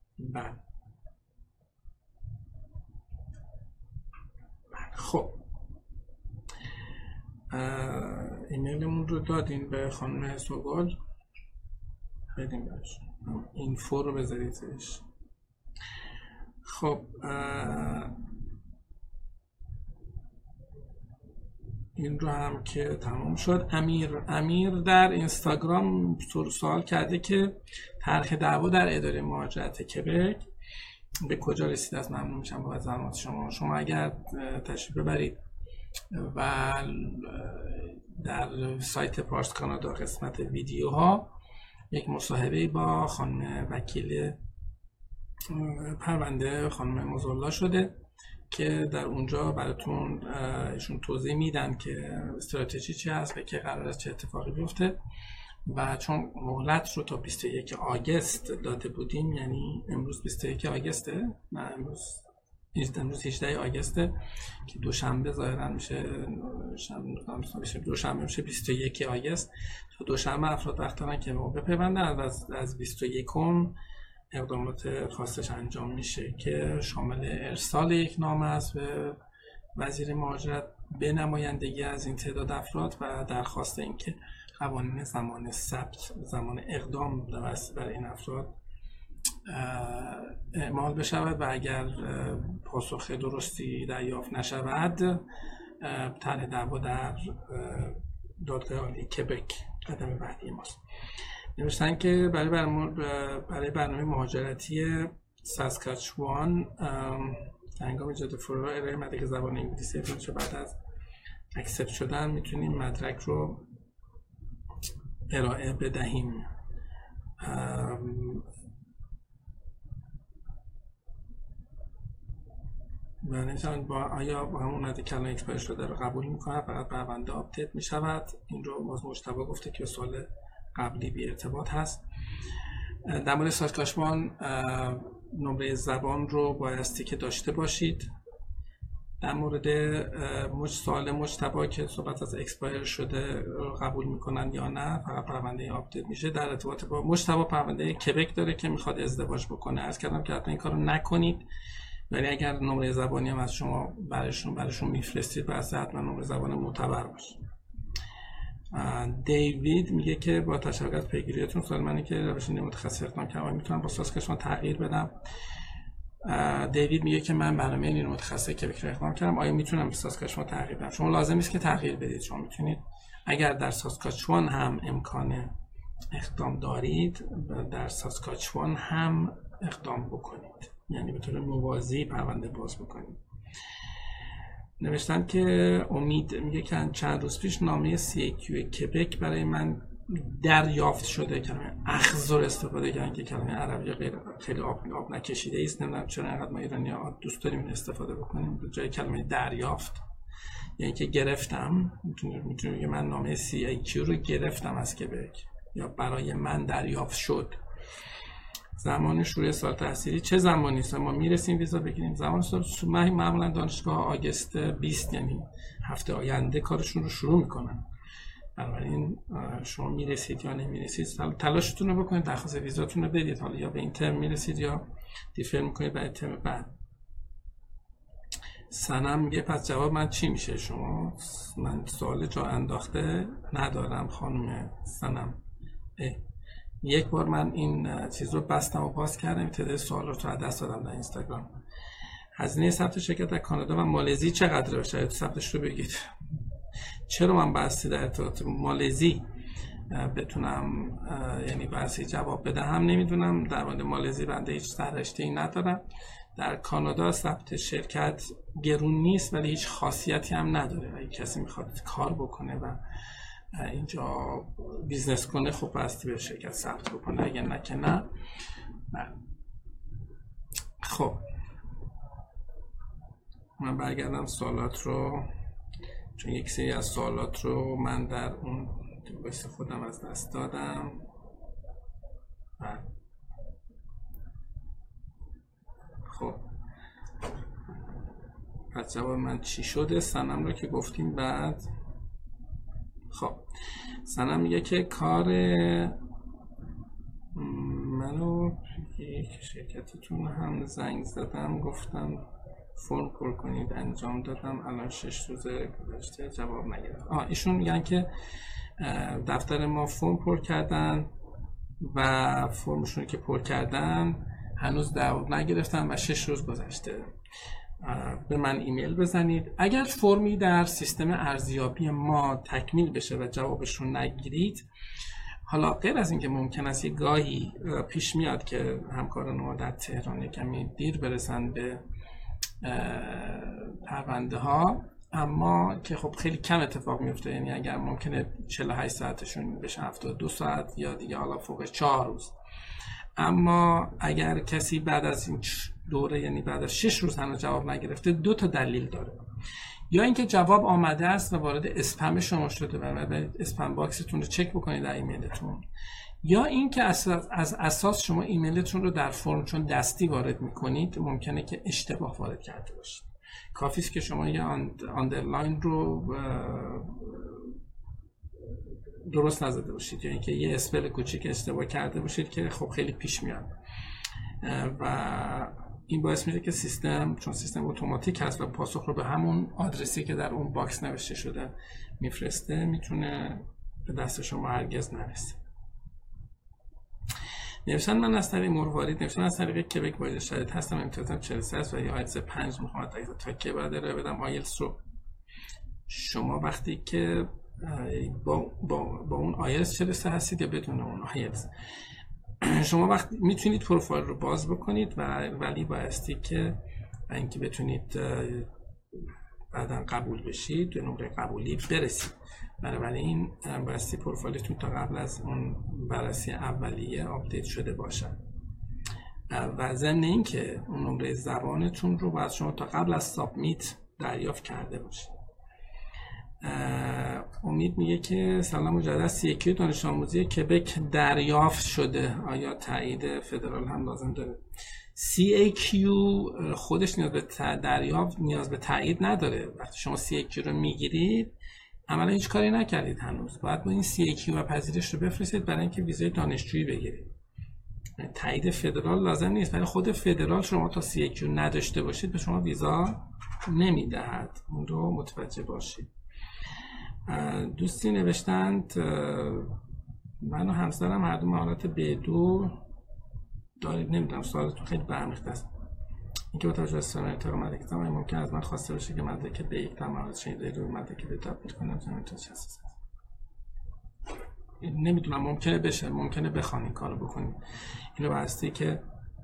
خب ایمیلمون رو دادین به خانم سوگل، بدیم برش اینفو رو بذاریدش. خب این رو هم که تمام شد. امیر در اینستاگرام سوال کرده که طرح دعوا در اداره مهاجرت کبک به کجا رسید؟ از ممنون میشم با زحمات شما اگر تشریف ببرید و در سایت پارس کانادا قسمت ویدیوها یک مصاحبه با خانم وکیل پرونده خانم مزولا شده که در اونجا براتون ایشون توضیح میدن که استراتژی چی هست و که قرار است چه اتفاقی بیفته. و چون مهلت رو تا 21 آگوست داده بودیم، یعنی امروز 21 آگوسته، نه امروز 18 آگوسته که دوشنبه ظاهرا میشه، دوشنبه میشه 21 آگوست. تا دوشنبه افراد وقت دارن که بپیوندن. از 21 اقدامات خاصش انجام میشه که شامل ارسال یک نامه است به وزیر مهاجرت به نمایندگی از این تعداد افراد و درخواست اینکه قوانین زمان ثبت، زمان اقدام بر این افراد اعمال بشود و اگر پاسخ درستی دریافت نشود طرح دعوا در دادگاه عالی کبک قدم بعدی ماست. نوشتن که برای برنامه مهاجرتی ساسکاچوان هنگام ایجاد فرو ارائه مدرک زبان انگلیسی فرانسه بعد از اکسپت شدن میتونیم مدرک رو ارائه بدهیم. و نمی‌تونن آیا با همون مدرک کلان اکسپایر شده رو قبول میکنن، فقط پرونده آپدیت میشود. این رو باز مجتبی گفته که سوال قبلی بی ارتباط هست. در مورد ساسکاچوان نمره زبان رو بایستی که داشته باشید. در مورد سوال مجتبی که صحبت از اکسپایر شده قبول میکنن یا نه، فقط پرونده آپدیت میشه. در ارتباط با مجتبی پرونده کبک داره که میخواد ازدواج بکنه. عرض کردم که حتما این کارو نکنید، ولی اگر نمره زبانی هم از شما براشون میفرستید باید حتما نمره زبان معتبر باشه. دیوید میگه که با تشکر از پیگیریتون، سوال منه که روش متخصص اقدام کردم میتونم با ساسکاچوان تغییر بدم. دیوید میگه که من برنامه این متخصص کبک رو اقدام کردم، آیا میتونم به ساسکاچوان تغییر بدم؟ شما لازم نیست که تغییر بدید، شما میتونید اگر در ساسکاچوان هم امکان اقدام دارید در ساسکاچوان هم اقدام بکنید، یعنی به طور موازی پرونده باز بکنید. نوشتن که امید میگه که چند روز پیش نامه CAQ کبک برای من دریافت شده. کلمه اخذ رو استفاده کردن که کلمه عربی خیلی آب نکشیده است. نمیدونم چرا اینقدر ما ایرانی‌ها دوست داریم این استفاده بکنیم به جای کلمه دریافت، یعنی که گرفتم. میتونیم که من نامه CAQ رو گرفتم از کبک یا برای من دریافت شد. زمان شروع سال تحصیلی چه زمانی است؟ ما میرسیم ویزا بگیریم. زمان سال معمولا دانشگاه آگوست 20 یعنی هفته آینده کارشون رو شروع میکنن. بنابراین شما میرسید یا نمیرسید تلاشتون رو بکنید، درخواست ویزاتون رو بدید، حالا یا به این ترم میرسید یا دیفر میکنید برای ترم بعد. سنم میگه پس جواب من چی میشه؟ شما من سوال جا انداخته ندارم خانم سنم. یک بار من این چیز رو بستم و باز کردم، تعداد سوالات رو از دست دادم در اینستاگرام. هزینه ثبت شرکت در کانادا و مالزی چقدر باشه؟ ثبتش رو بگید. چرا من باستی در ارتباط مالزی بتونم یعنی باستی جواب بدهم نمیدونم. در مورد مالزی بنده هیچ سررشته‌ای ندارم. در کانادا ثبت شرکت گرون نیست ولی هیچ خاصیتی هم نداره. اگه کسی میخواد کار بکنه و اینجا بیزنس کنه خب باستی به شرکت ثبت بکنه، اگه نه که نه. خب من برگردم سوالات رو، چون یک سری از سوالات رو من در اون دیوایس خودم از دست دادم. خب پس جواب من چی شده؟ سنم رو که گفتیم. بعد خب سنم میگه که کار منو یک شرکتتون هم زنگ زدم گفتم فرم پر کنید، انجام دادم، الان 6 روز گذشته جواب نگرفتم. ایشون میگن که دفتر ما فرم پر کردن و فرمشون که پر کردن هنوز جواب نگرفتن و 6 روز گذشته. به من ایمیل بزنید. اگر فرمی در سیستم ارزیابی ما تکمیل بشه و جوابش رو نگیرید، حالا غیر از اینکه ممکن است یه گاهی پیش میاد که همکاران ما در تهران کمی دیر برسن به پرونده ها، اما که خب خیلی کم اتفاق میفته، یعنی اگر ممکنه 48 ساعتشون بشه 72 ساعت یا دیگه حالا فوقش 4 روز. اما اگر کسی بعد از این دوره یعنی بعد از 6 روز هنوز جواب نگرفته، 2 تا دلیل داره. یا اینکه جواب آمده است و وارد اسپم شما شده و برید اسپم باکستون رو چک بکنید در ایمیلتون، یا اینکه از اساس شما ایمیلتون رو در فرم چون دستی وارد میکنید ممکنه که اشتباه وارد کرده باشید. کافی است که شما یه آندرلاین رو درست نزده باشید یا اینکه یه اسپل کوچیک اشتباه کرده باشید که خب خیلی پیش میاد. و این باعث میشه که سیستم، چون سیستم اتوماتیک هست و پاسخ رو به همون آدرسی که در اون باکس نوشته شده میفرسته، میتونه به دست شما هرگز نرسه. نوشتن من از طریق مروارید، نوشتن از طریق کبک واجد شرایط هستم، امتیازم 43 است و یا آیلتس 5 میخوام تا که بعد ارائه بدم آیلتس رو. شما وقتی که با اون آیلتس 43 هستید یا بدون اون آیلتس، شما وقتی میتونید پروفایل رو باز بکنید ولی بایستی که اینکه بتونید بعدا قبول بشید به نمره قبولی برسید. بنابراین بایستی پروفایلتون تا قبل از اون بررسی اولیه آپدیت شده باشه و ضمن این که اون نمره زبانتون رو باید شما تا قبل از سابمیت دریافت کرده باشید. امید میگه که سلام مجدد، CAQ دانش آموزی کبک دریافت شده، آیا تایید فدرال هم لازم داره؟ CAQ خودش نیاز به دریافت، نیاز به تایید نداره. وقتی شما CAQ رو میگیرید عملا هیچ کاری نکردید هنوز، باید با این CAQ و پذیرش رو بفرستید برای اینکه ویزای دانشجویی بگیرید. تایید فدرال لازم نیست، ولی خود فدرال شما تا CAQ نداشته باشید به شما ویزا نمیدهد، اون رو متوجه باشید. دوستی نوشتند من و همسرم هر دو مهارت B2 دارید. نمیدونم سوالتون خیلی برمیخته است. اینکه با توجه به سناریو مدرک آیا ممکن از من خواسته باشه که مدرک B1 در مهارت شنیداری رو مدرک B2 تبدیل کنم؟ نمیدونم، ممکنه بشه، ممکنه بخوان این کارو بکنید. اینو بسته که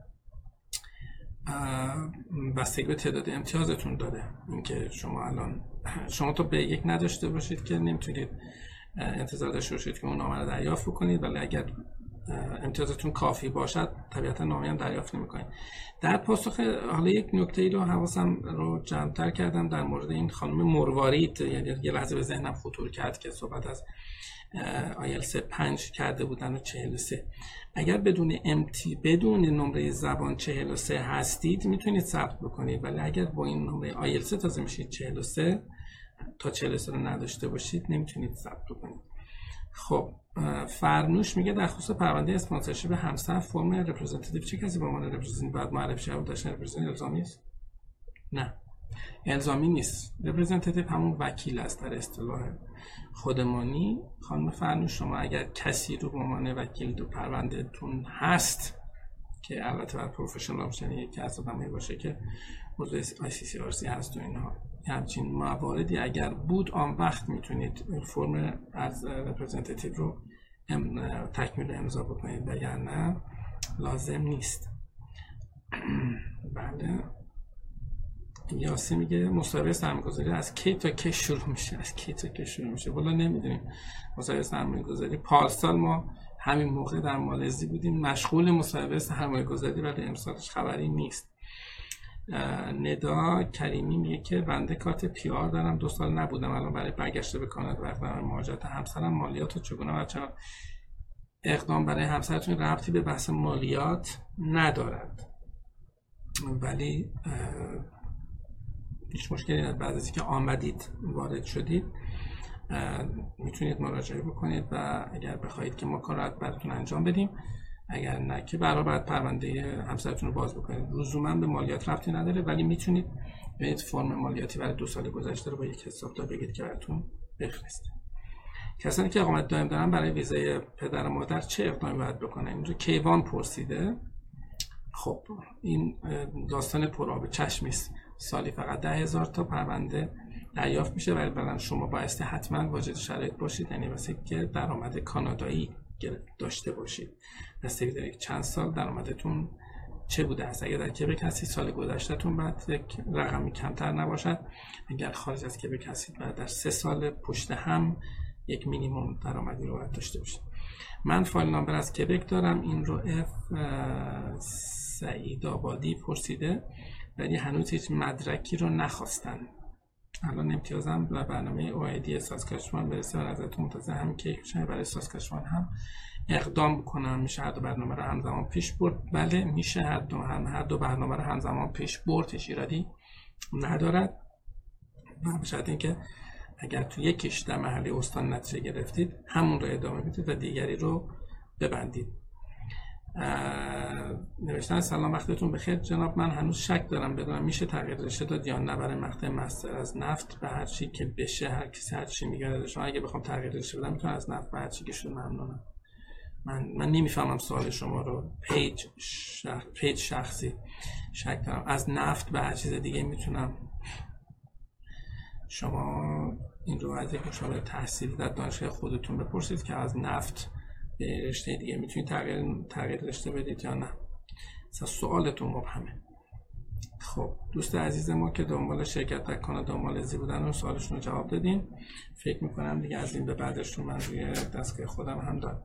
بستگی به تعداد امتیازتون داره. اینکه شما تا B1 نداشته باشید که نمیتونید انتظار داشته باشید که اون نامه رو دریافت بکنید، ولی اگر امتیازتون کافی باشد طبیعتا نامه هم دریافت نمی‌کنید. در پاسخ حالا یک نکته‌ای رو حواسم رو جمع‌تر کردم در مورد این خانم مروارید، یعنی یه لحظه به ذهنم خطور کرد که صحبت از آیلتس 5 کرده بودن و 43. اگر بدون نمره زبان 43 هستید میتونید ثبت بکنید، ولی اگر با این نمره آیلتس تازه میشید 43 تا 43 رو نداشته باشید نمیتونید ثبت بکنید. خب فرنوش میگه در خصوص پرونده اسپانسرشیپ همسر فرم رپرزنتیتیو چه کسی به عنوان رپرزنتیتیو باید معرفی شه؟ داشتن رپرزنتیتیو الزامی است؟ نه، الزامی نیست. رپرزنتیتیو همون وکیل است در اصطلاح خودمانی. خانم فرنوش شما اگر کسی رو به عنوان وکیل دو پرونده تون هست که البته بر پروفشنال آپشن یکی از آدمایی باشه که موضوع ICCRC هست و اینها، همچین مواردی اگر بود آن وقت میتونید فرم از رپرزنتیتیو رو تکمیل امضا بکنید، وگرنه لازم نیست. بله. یاسی میگه مصاحبه سرمایه‌گذاری از کی تا کی شروع میشه؟ والا نمیدونیم. مصاحبه سرمایه‌گذاری پارسال ما همین موقع در مالزی بودیم مشغول مصاحبه سرمایه‌گذاری، ولی امسالش خبری نیست. ندا کریمی میگه که بنده کارت PR دارم، 2 سال نبودم، الان برای برگشته به کانادا وقت برای مهاجرت همسرم مالیات رو چگونه و چرا اقدام برای همسرتون ربطی به بحث مالیات ندارد، ولی هیچ مشکلی نداره. بعد از اینکه آمدید وارد شدید میتونید مراجعه بکنید و اگر بخواید که ما کار براتون انجام بدیم، اگر نه که برای بعد پرونده همسرتون رو باز بکنید. لزوما به مالیات ربطی نداره، ولی میتونید به فرم مالیاتی برای 2 سال گذشته رو با یک حسابدار بگید که براتون بفرسته. کسانی که اقامت دائم دارن برای ویزای پدر و مادر چه اقدامی باید بکنن؟ اینجا کیوان پرسیده. خب این داستان پرآب چشمی است. سالی فقط 10,000 تا پرونده دریافت میشه، ولی بعدن شما بایستی حتما واجد شرایط باشید، یعنی واسه که درآمد کانادایی داشته باشید. بستگی داره چند سال درآمدتون چه بوده است. اگر در کبک هستید سال گذشتهتون بعد یک رقمی کمتر نباشد، اگر خارج از کبک هستید بعد در 3 سال پشت هم یک مینیمم درآمدی رو باید داشته باشید. من فایل نامبر از کبک دارم، این رو سعید آبادی پرسیده، ولی هنوز هیچ مدرکی رو نخواستن. الان امتیازم و برنامه OID ساسکاچوان برسه و ازتون منتظر هم که برای ساسکاچوان هم اقدام بکنم. میشه هر دو برنامه رو همزمان پیش برد؟ بله میشه هر دو برنامه رو همزمان پیش برد، هیچ ایرادی ندارد. و شاید اینکه اگر تو یکیش در محله استان نتیجه گرفتید همون رو ادامه بدید و دیگری رو ببندید. نوشتن سلام وقتتون بخیر جناب، من هنوز شک دارم بدونم میشه تغییر رشته داد یا نه برای مقطع مستر از نفت به هر چی که بشه. هر کسی هر چی میگه. شما اگه بخوام تغییر رشته بدم میتونم از نفت به هر چی که شد. ممنونم. من نمیفهمم سوال شما رو. پیج شخصی شک دارم. از نفت به هر چیز دیگه میتونم. شما این رو از یک مشاور تحصیلی در دانشگاه خودتون بپرسید که از نفت به رشته دیگه میتونید تغییر رشته بدید یا نه. مثلا سوالتون مبهمه. خب دوست عزیز ما که دنبال شرکت در کانادا مالزی بودن و سوالشون رو جواب دادیم. فکر میکنم دیگه از این به بعدش رو من روی دستگاه خودم هم دارم.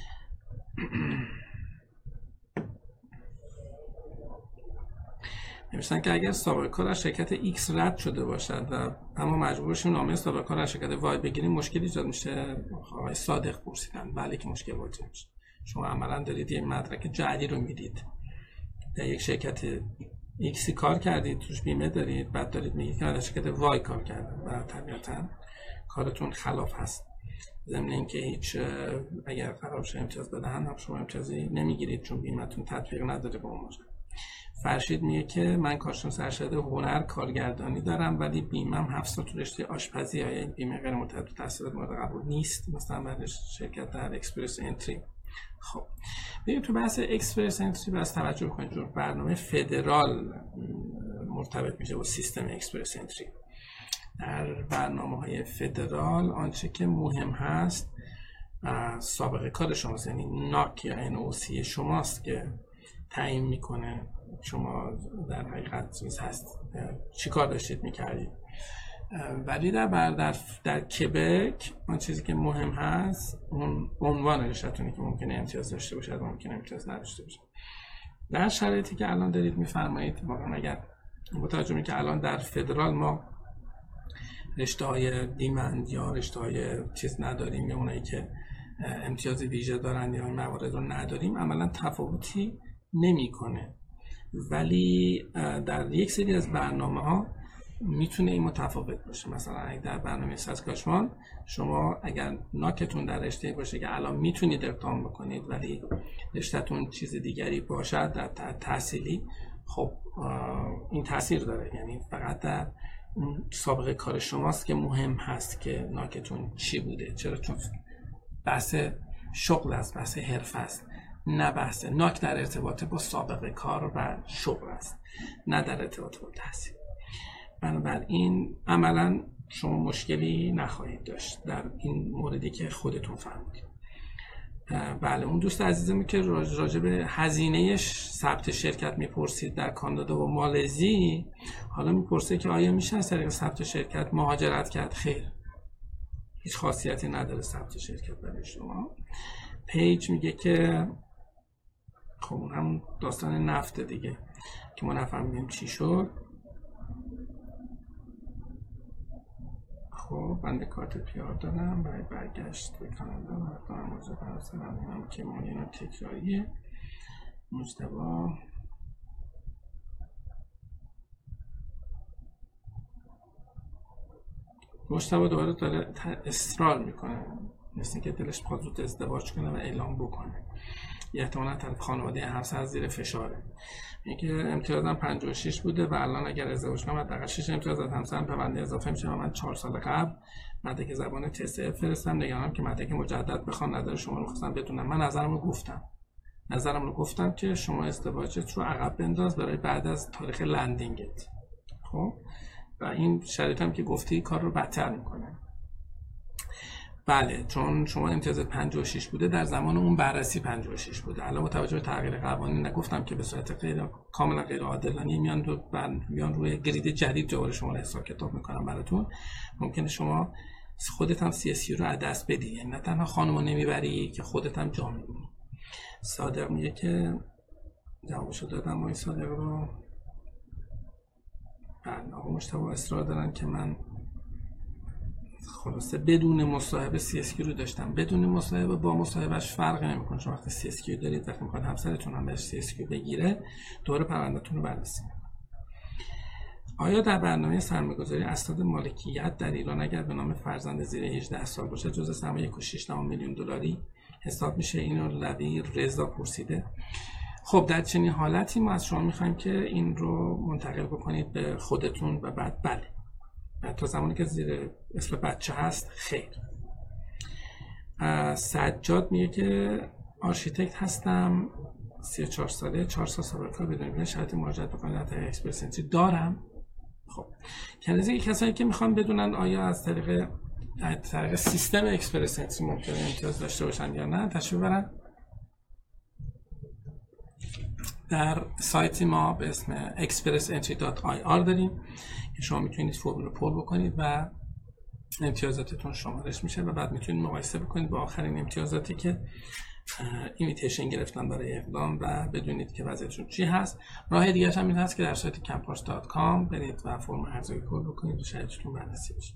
نوشتن که اگر سابقه کار از شرکت X رد شده باشد و اما مجبور باشیم نامه سابقه کار از شرکت Y بگیریم مشکلی ایجاد میشه؟ آقای صادق پرسیدن. بله که مشکل واجد میشه. شما عملا دارید یک مدرک جعلی رو میدید. در یک شرکت X کار کردید، توش بیمه دارید، بعد دارید میگید که در شرکت Y کار کردید و طبیعتا کارتون خلاف هست. ضمن اینکه هیچ اگر قرار شه امتیاز بدهن هم شما امتیازی نمیگیرید چون بیمه‌تون تطبیق نداره به اون موضوع. فرشید میگه که من کارشناس ارشد هنر کارگردانی دارم ولی بیمه‌ام 7 سال تو رشته آشپزی یا این بیمه غیر مرتبط به تحصیلات مورد قبول نیست، مثلا برای شرکت در اکسپرس انتری. خب ببین تو بحث اکسپرس انتری باید توجه کنید چون برنامه فدرال مرتبط میشه با سیستم اکسپرس انتری. در برنامه‌های فدرال آنچه که مهم هست سابقه کار شماست، یعنی ناک یا NOC شماست که تعیین میکنه شما در حقیقت چیز هست چی کار داشتید میکردید. ولی در کبک آن چیزی که مهم هست اون عنوان رشته‌تونه که ممکنه امتیاز داشته باشد و ممکنه امتیاز نداشته باشد. در شرایطی که الان دارید میفرمایید واقعا اگر با توجه به که الان در فدرال ما رشته‌های دیمند یا رشته‌های چیز نداریم یا اونایی که امتیاز ویژه دارن یا این موارد رو نداریم عملا تفاوتی نمی‌کنه. ولی در یک سری از برنامه‌ها میتونه این متفاوت باشه. مثلا اگه در برنامه ساسکاچوان شما اگر ناکتون در رشته باشه که الان میتونید اقدام بکنید ولی رشته‌تون چیز دیگری باشد در تحصیلی، خب این تاثیر داره. یعنی فقط در سابقه کار شماست که مهم هست که ناکتون چی بوده. چرا؟ چون بحث شغل است، بحث حرفه است، نه بحث ناک در ارتباط با سابقه کار و شغل است، نه در ارتباط با تحصیل. بنابراین عملا شما مشکلی نخواهید داشت در این موردی که خودتون فرمودید. بله اون دوست عزیزم که راجع به هزینه ثبت شرکت میپرسید در کانادا و مالزی، حالا میپرسه که آیا میشه از طریق ثبت شرکت مهاجرت کرد؟ خیر، هیچ خاصیتی نداره ثبت شرکت برای شما. پیج میگه که خب هم داستان نفت دیگه که ما نفهمیدیم چی شد. خب بنده کارت پیار دارم برای برگشت به کانادا و دارم موضوع برسنم هم که مالینا تکراریه مجتبا دوباره داره اصرار میکنه، مثل که دلش بخواد زود ازدواج کنه و اعلام بکنه. یه احتمالا طرف خانواده همسر زیر فشاره. اینکه امتیازم 56 بوده و الان اگر ازدواج کنم حداقل 6 امتیاز از همسرم پرونده اضافه میشه و من 4 سال قبل مدرک زبان TSF فرستم. نگرانم که مدرک مجدد بخوام. نظر شما رو خواستم بدونم. من نظرم رو گفتم که شما ازدواجت رو عقب بنداز برای بعد از تاریخ لندینگت. خب و این شرایط هم که گفتی کار رو بدتر میکنه. بله چون شما امتیاز 56 بوده در زمان اون بررسی 56 بوده. الان با توجه به تغییر قوانین نگفتم که به صورت کاملا غیر عادلانه میان روی گرید جدید جواب شما رو حساب کتاب میکنم براتون. ممکنه شما خودت هم CSU رو از دست بدی، یعنی نه تنها خانمو نمیبری که خودت هم جا میمونی. صادق میگه که جوابشو دادم و این صادق رو آقا مجتبی اصرار دارن که من خلاصه بدون مصاحبه CSQ رو داشتم. بدون مصاحبه با مصاحبهش فرق نمیکنه. شما وقتی CSQ دارید وقتی میخواد همسرتون هم بهش CSQ بگیره دوره پروندهتون رو بررسی میکنه. آیا در برنامه سرمایه‌گذاری اسناد مالکیت در ایران اگر به نام فرزند زیر 18 سال باشه جزء سرمایه $1.6 میلیون حساب میشه. اینو لبی رضا پرسیده. خب در چنین حالتی ما از شما میخوایم که این رو منتقل بکنید به خودتون و بعد بله تا زمانی که زیر اسم بچه هست خیر. سجاد میگه که آرشیتکت هستم، 34 ساله، 4 سال سابقه کار بدون بیمه، شرط مهاجرت به کانادا در اکسپرس انتری دارم. خب کنیزی کسایی که میخوان بدونن آیا از طریق سیستم اکسپرس انتری ممکنه امتیاز داشته باشن یا نه، تشریف برن در سایت ما به اسم expressentry.ir داریم که شما میتونید فرم رو پر بکنید و امتیازاتتون شمارش میشه و بعد میتونید مقایسه بکنید با آخرین امتیازاتی که اینویتیشن گرفتن برای اقدام و بدونید که وضعیتشون چی هست. راه دیگه هم این هست که در سایت campars.com برید و فرم ارزیابی پر بکنید و شرایطتون بررسی بشه.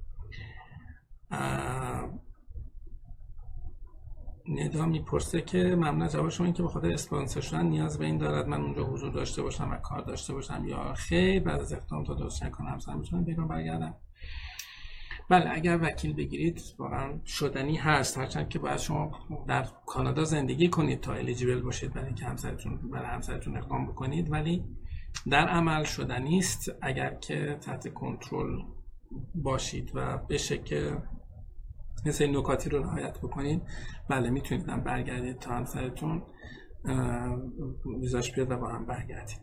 ندا میپرسه که ممنون از جواب شما، این که به خاطر اسپانسر شدن نیاز به این دارد من اونجا حضور داشته باشم و کار داشته باشم یا خیر بعد از اقدام تا درست نکنم همسرم میتونم بیرون برگردم؟ بله اگر وکیل بگیرید واقعا شدنی هست، هرچند که باید شما در کانادا زندگی کنید تا الیجیبل باشید برای اینکه برای همسرتون اقدام بکنید، ولی در عمل شدنی است اگر که تحت کنترل باشید و بشه که مثل این نکاتی رو رعایت بکنید. بله میتونید برگردید تا همسرتون ویزاش بیاد و با هم برگردید.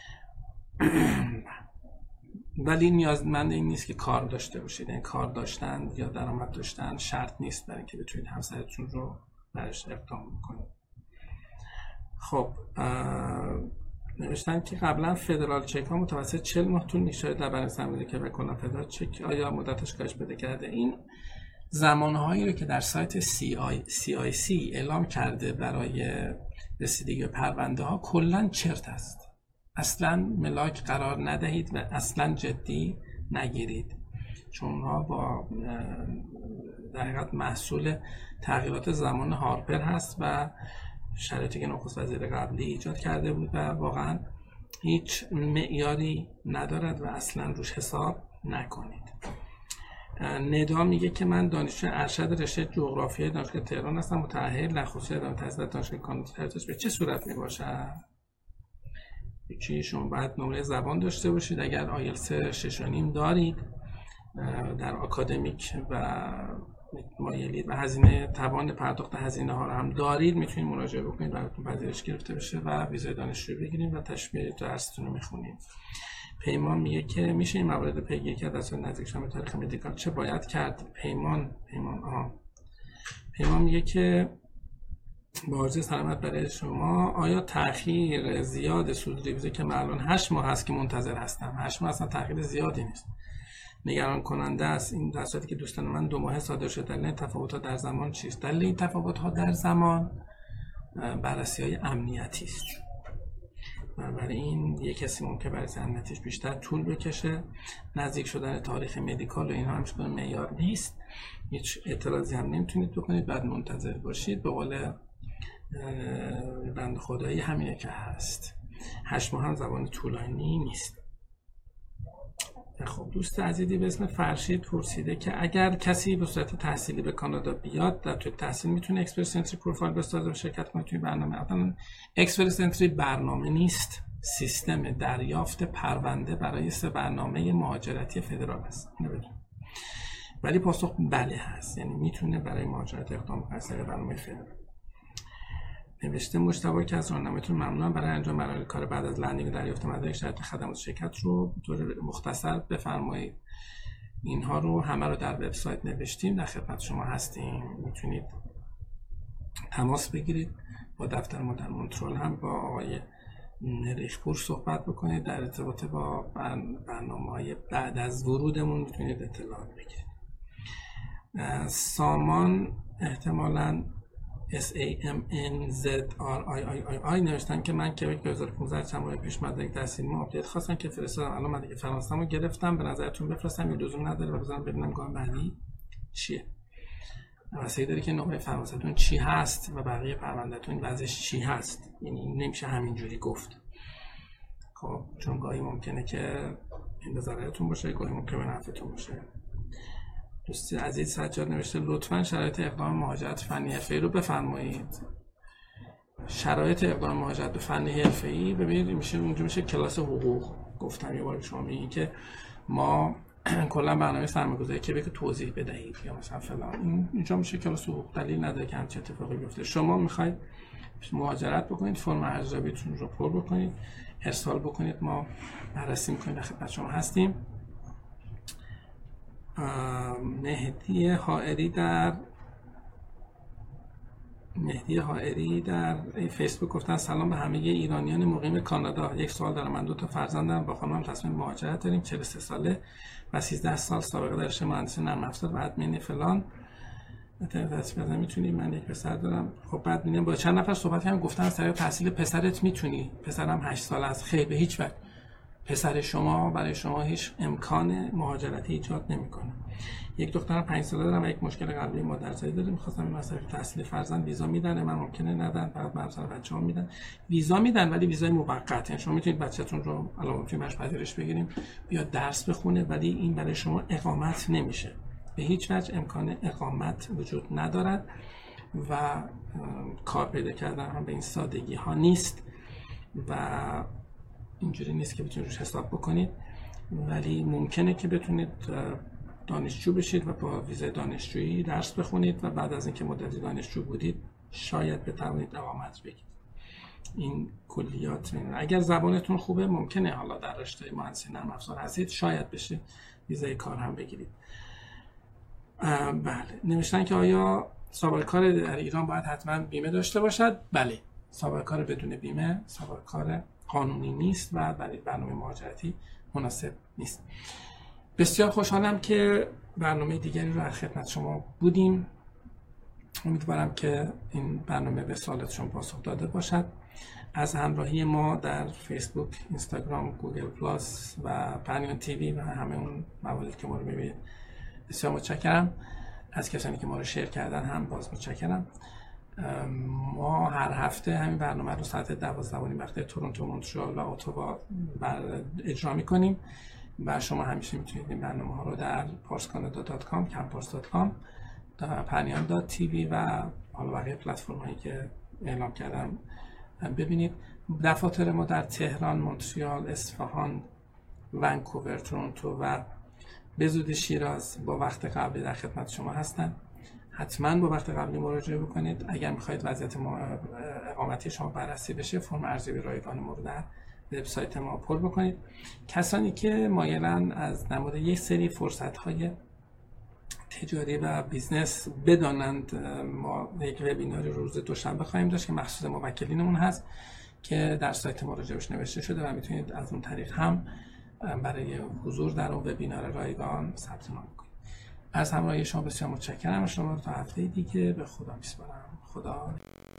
ولی نیازمند این نیست که کار داشته باشید، یعنی کار داشتن یا درآمد داشتن شرط نیست برای اینکه بتونید همسرتون رو برش اقدام بکنید. خب نوشتن که قبلا فدرال چک ها متوسط 40 ماه طول می‌کشه در برنامه سرمایه‌گذاری که بکنن فدرال چک آیا مدتش کاهش پیدا کرده؟ این زمانهایی رو که در سایت CIC اعلام کرده برای رسیدگی به پرونده ها کلا چرت است. اصلا ملاک قرار ندهید و اصلا جدی نگیرید، چون ها با در حقیقت محصول تغییرات زمان هارپر هست و شرایطی که نخست وزیر قبلی ایجاد کرده بود و واقعا هیچ معیاری ندارد و اصلا روش حساب نکنید. ندا میگه که من دانشجو ارشد رشته جغرافیای دانشگاه تهران هستم، متأهل در خصوص ادامه تحصیل دانشگاه کانادا. ترجیحش به چه صورت میباشد؟ چی شما باید نمره زبان داشته باشید، اگر آیلتس 6.5 دارید، در آکادمیک و مایلید و هزینه توان پرداخت هزینه ها رو هم دارید، میتونید مراجعه بکنید براتون پذیرش گرفته بشه و ویزای دانشجو بگیرید و تشمیه درستون رو میخونید. پیمان میگه که میشه این موارد پیگیری کرد از نزدیک شدن به تاریخ مدیکال چه باید کرد؟ پیمان میگه که با عرض سلامت برای شما، آیا تأخیر زیاد سود ریویزی که من الان 8 ماه هست که منتظر هستم، 8 ماه اصلا تأخیر زیادی نیست، نگران کننده است. این در صورتی که دوستان من 2 ماه صادر شده، دلیل تفاوت‌ها در زمان چیست؟ دلیل این تفاوت‌ها در زمان بررسی‌های امنیتی است. برای این یک کسی ممکن برای امنیتش بیشتر طول بکشه. نزدیک شدن تاریخ مدیکال و اینها همش معیار نیست، هیچ اعتراضی هم نمیتونید بکنید، بعد منتظر باشید. به قول بند خدایی همینه که هست، 8 ماه هم زبان طولانی نیست. خب دوست عزیزی به اسم فرشید پرسیده که اگر کسی به صورت تحصیلی به کانادا بیاد در طول تحصیل میتونه اکسپرس انتری پروفایل بسازه و شرکت کنه توی برنامه؟ اصلا اکسپرس انتری برنامه نیست، سیستم دریافت پرونده برای 3 برنامه مهاجرتی فدرال است. ولی پاسخ بله هست، یعنی میتونه برای مهاجرت اقدام کنه از برنامه فدرال. نوشته مجتبی که از راهنماییتون ممنونم. برای انجام مراحل کار بعد از لندینگ دریافت مدارک شرایط خدمات شرکت رو به طور مختصر بفرمایید. اینها رو همه رو در وبسایت نوشتیم، در خدمت شما هستیم. میتونید تماس بگیرید با دفتر ما در مونترال، هم با آقای ریخپور صحبت بکنید. در ارتباط با برنامه‌های بعد از ورودمون میتونید اطلاعات بگیرید. سامان احتمالاً SAMNZRIII نوشتن که من کبک 2015 چند ماه پیش مدرک تحصیلیمو آپدیت خواستم که فرستادم، الان مدرک فرانسه‌مو گرفتم، به نظرتون بفرستم یا لزوم نداره و بذارم ببینم گام بعدی چیه؟ واسه داره که نمره فرانسه‌تون چی هست و بقیه پرونده‌تون وضعش چی هست، یعنی نمیشه همینجوری گفت. خب چون گاهی ممکنه که این به ضررتون باشه، گاهی ممکنه به نفعتون باشه. دوستی عزیز سجاد نوشته لطفاً شرایط اقدام مهاجرت فنی حرفه‌ای رو بفرمایید. شرایط اقدام مهاجرت به فن حرفه‌ای ببینید اونجا میشه کلاس حقوق. گفتم یه بار به شما این که ما کلا برنامه سرمایه‌گذاری که بگه توضیح بدهید یا مثلا فلان، اینجا میشه کلاس حقوق. دلیل نداره که همچین اتفاقی بیفته. شما میخواید مهاجرت بکنید، فرم ارزیابیتون رو پر بکنید، ارسال بکنید، ما بررسی میکنیم و خدمت شما هستیم. مهدی حائری در فیسبوک گفتن سلام به همه ایرانیان مقیم کانادا. یک سوال دارم. من 2 تا فرزندم، با خانمم تصمیم مهاجرت داریم، 43 ساله و 13 سال سابقه در رشته مهندسی نرم افزار و ادمین فلان. میتونی؟ من یک پسر دارم. خب بعد میگم با چند نفر صحبت کردم، گفتن از طریق تحصیل پسرت میتونی. پسرم 8 سال است. خیر، به هیچ وجه پسر شما برای شما هیچ امکان مهاجرتی ایجاد نمیکنه. یک دخترم 5 ساله دارم و یک مشکل قلبی مادرزایی داره. می‌خواستم این مسئله تحصیل فرزند ویزا میدن، من ممکنه ندن، بعد مثلا بچه‌ها میدن. ویزا میدن ولی ویزای موقت. یعنی شما میتونید بچه‌تون رو الان میتونید باش پذیرش بگیریم بیاد درس بخونه، ولی این برای شما اقامت نمیشه. به هیچ وجه امکان اقامت وجود ندارد و کار پیدا کردن هم به این سادگی ها نیست و اینجوری نیست که بتونید روش حساب بکنید. ولی ممکنه که بتونید دانشجو بشید و با ویزای دانشجویی درس بخونید و بعد از اینکه مدتی دانشجو بودید شاید بتوانید اقامت بگیرید. این کلیات میمونه. اگر زبانتون خوبه ممکنه حالا در رشته مهندسی نرم افزار هستید شاید بشه ویزای کار هم بگیرید. بله، نوشتن که آیا سابقه کار در ایران باید حتما بیمه داشته باشد؟ بله، سابقه کار بدون بیمه سابقه کار قانونی نیست و برای برنامه مهاجرتی مناسب نیست. بسیار خوشحالم که برنامه دیگری رو در خدمت شما بودیم. امیدوارم که این برنامه به سوالات شما پاسخ داده باشد. از همراهی ما در فیسبوک، اینستاگرام، گوگل پلاس و پنیون تیوی و همه اون مواردی که ما رو می‌بینید بسیار متشکرم. از کسانی که ما رو شیر کردن هم باز متشکرم. ما هر هفته همین برنامه رو ساعت 12:30 وقت تورنتو، مونترال و اتاوا اجرا می‌کنیم و شما همیشه میتونید این برنامه ها رو در parscanada.com، campars.com، panion.tv و حالا بقیه پلتفرم هایی که اعلام کردم ببینید. دفاتر ما در تهران، مونتریال، اصفهان، ونکوور، تورنتو و به زودی شیراز با وقت قبلی در خدمت شما هستن. حتما با وقت قبلی مراجعه بکنید. اگر میخواید وضعیت اقامتی شما بررسی بشه، فرم ارزیابی رایگان ما رو در وبسایت ما پر بکنید. کسانی که مایلن از نماد یک سری فرصت‌های تجاری و بیزنس بدانند، ما یک وبیناری روز دوشنبه خواهیم داشت که مخصوص موکلینمون هست که در سایت ما راجعش نوشته شده و میتونید از اون طریق هم برای حضور در اون وبینار رایگان ثبت نام کنید. از همراهی شما بسیار متشکرم. شما رو تا هفته دیگه به خدا میسپارم. خدا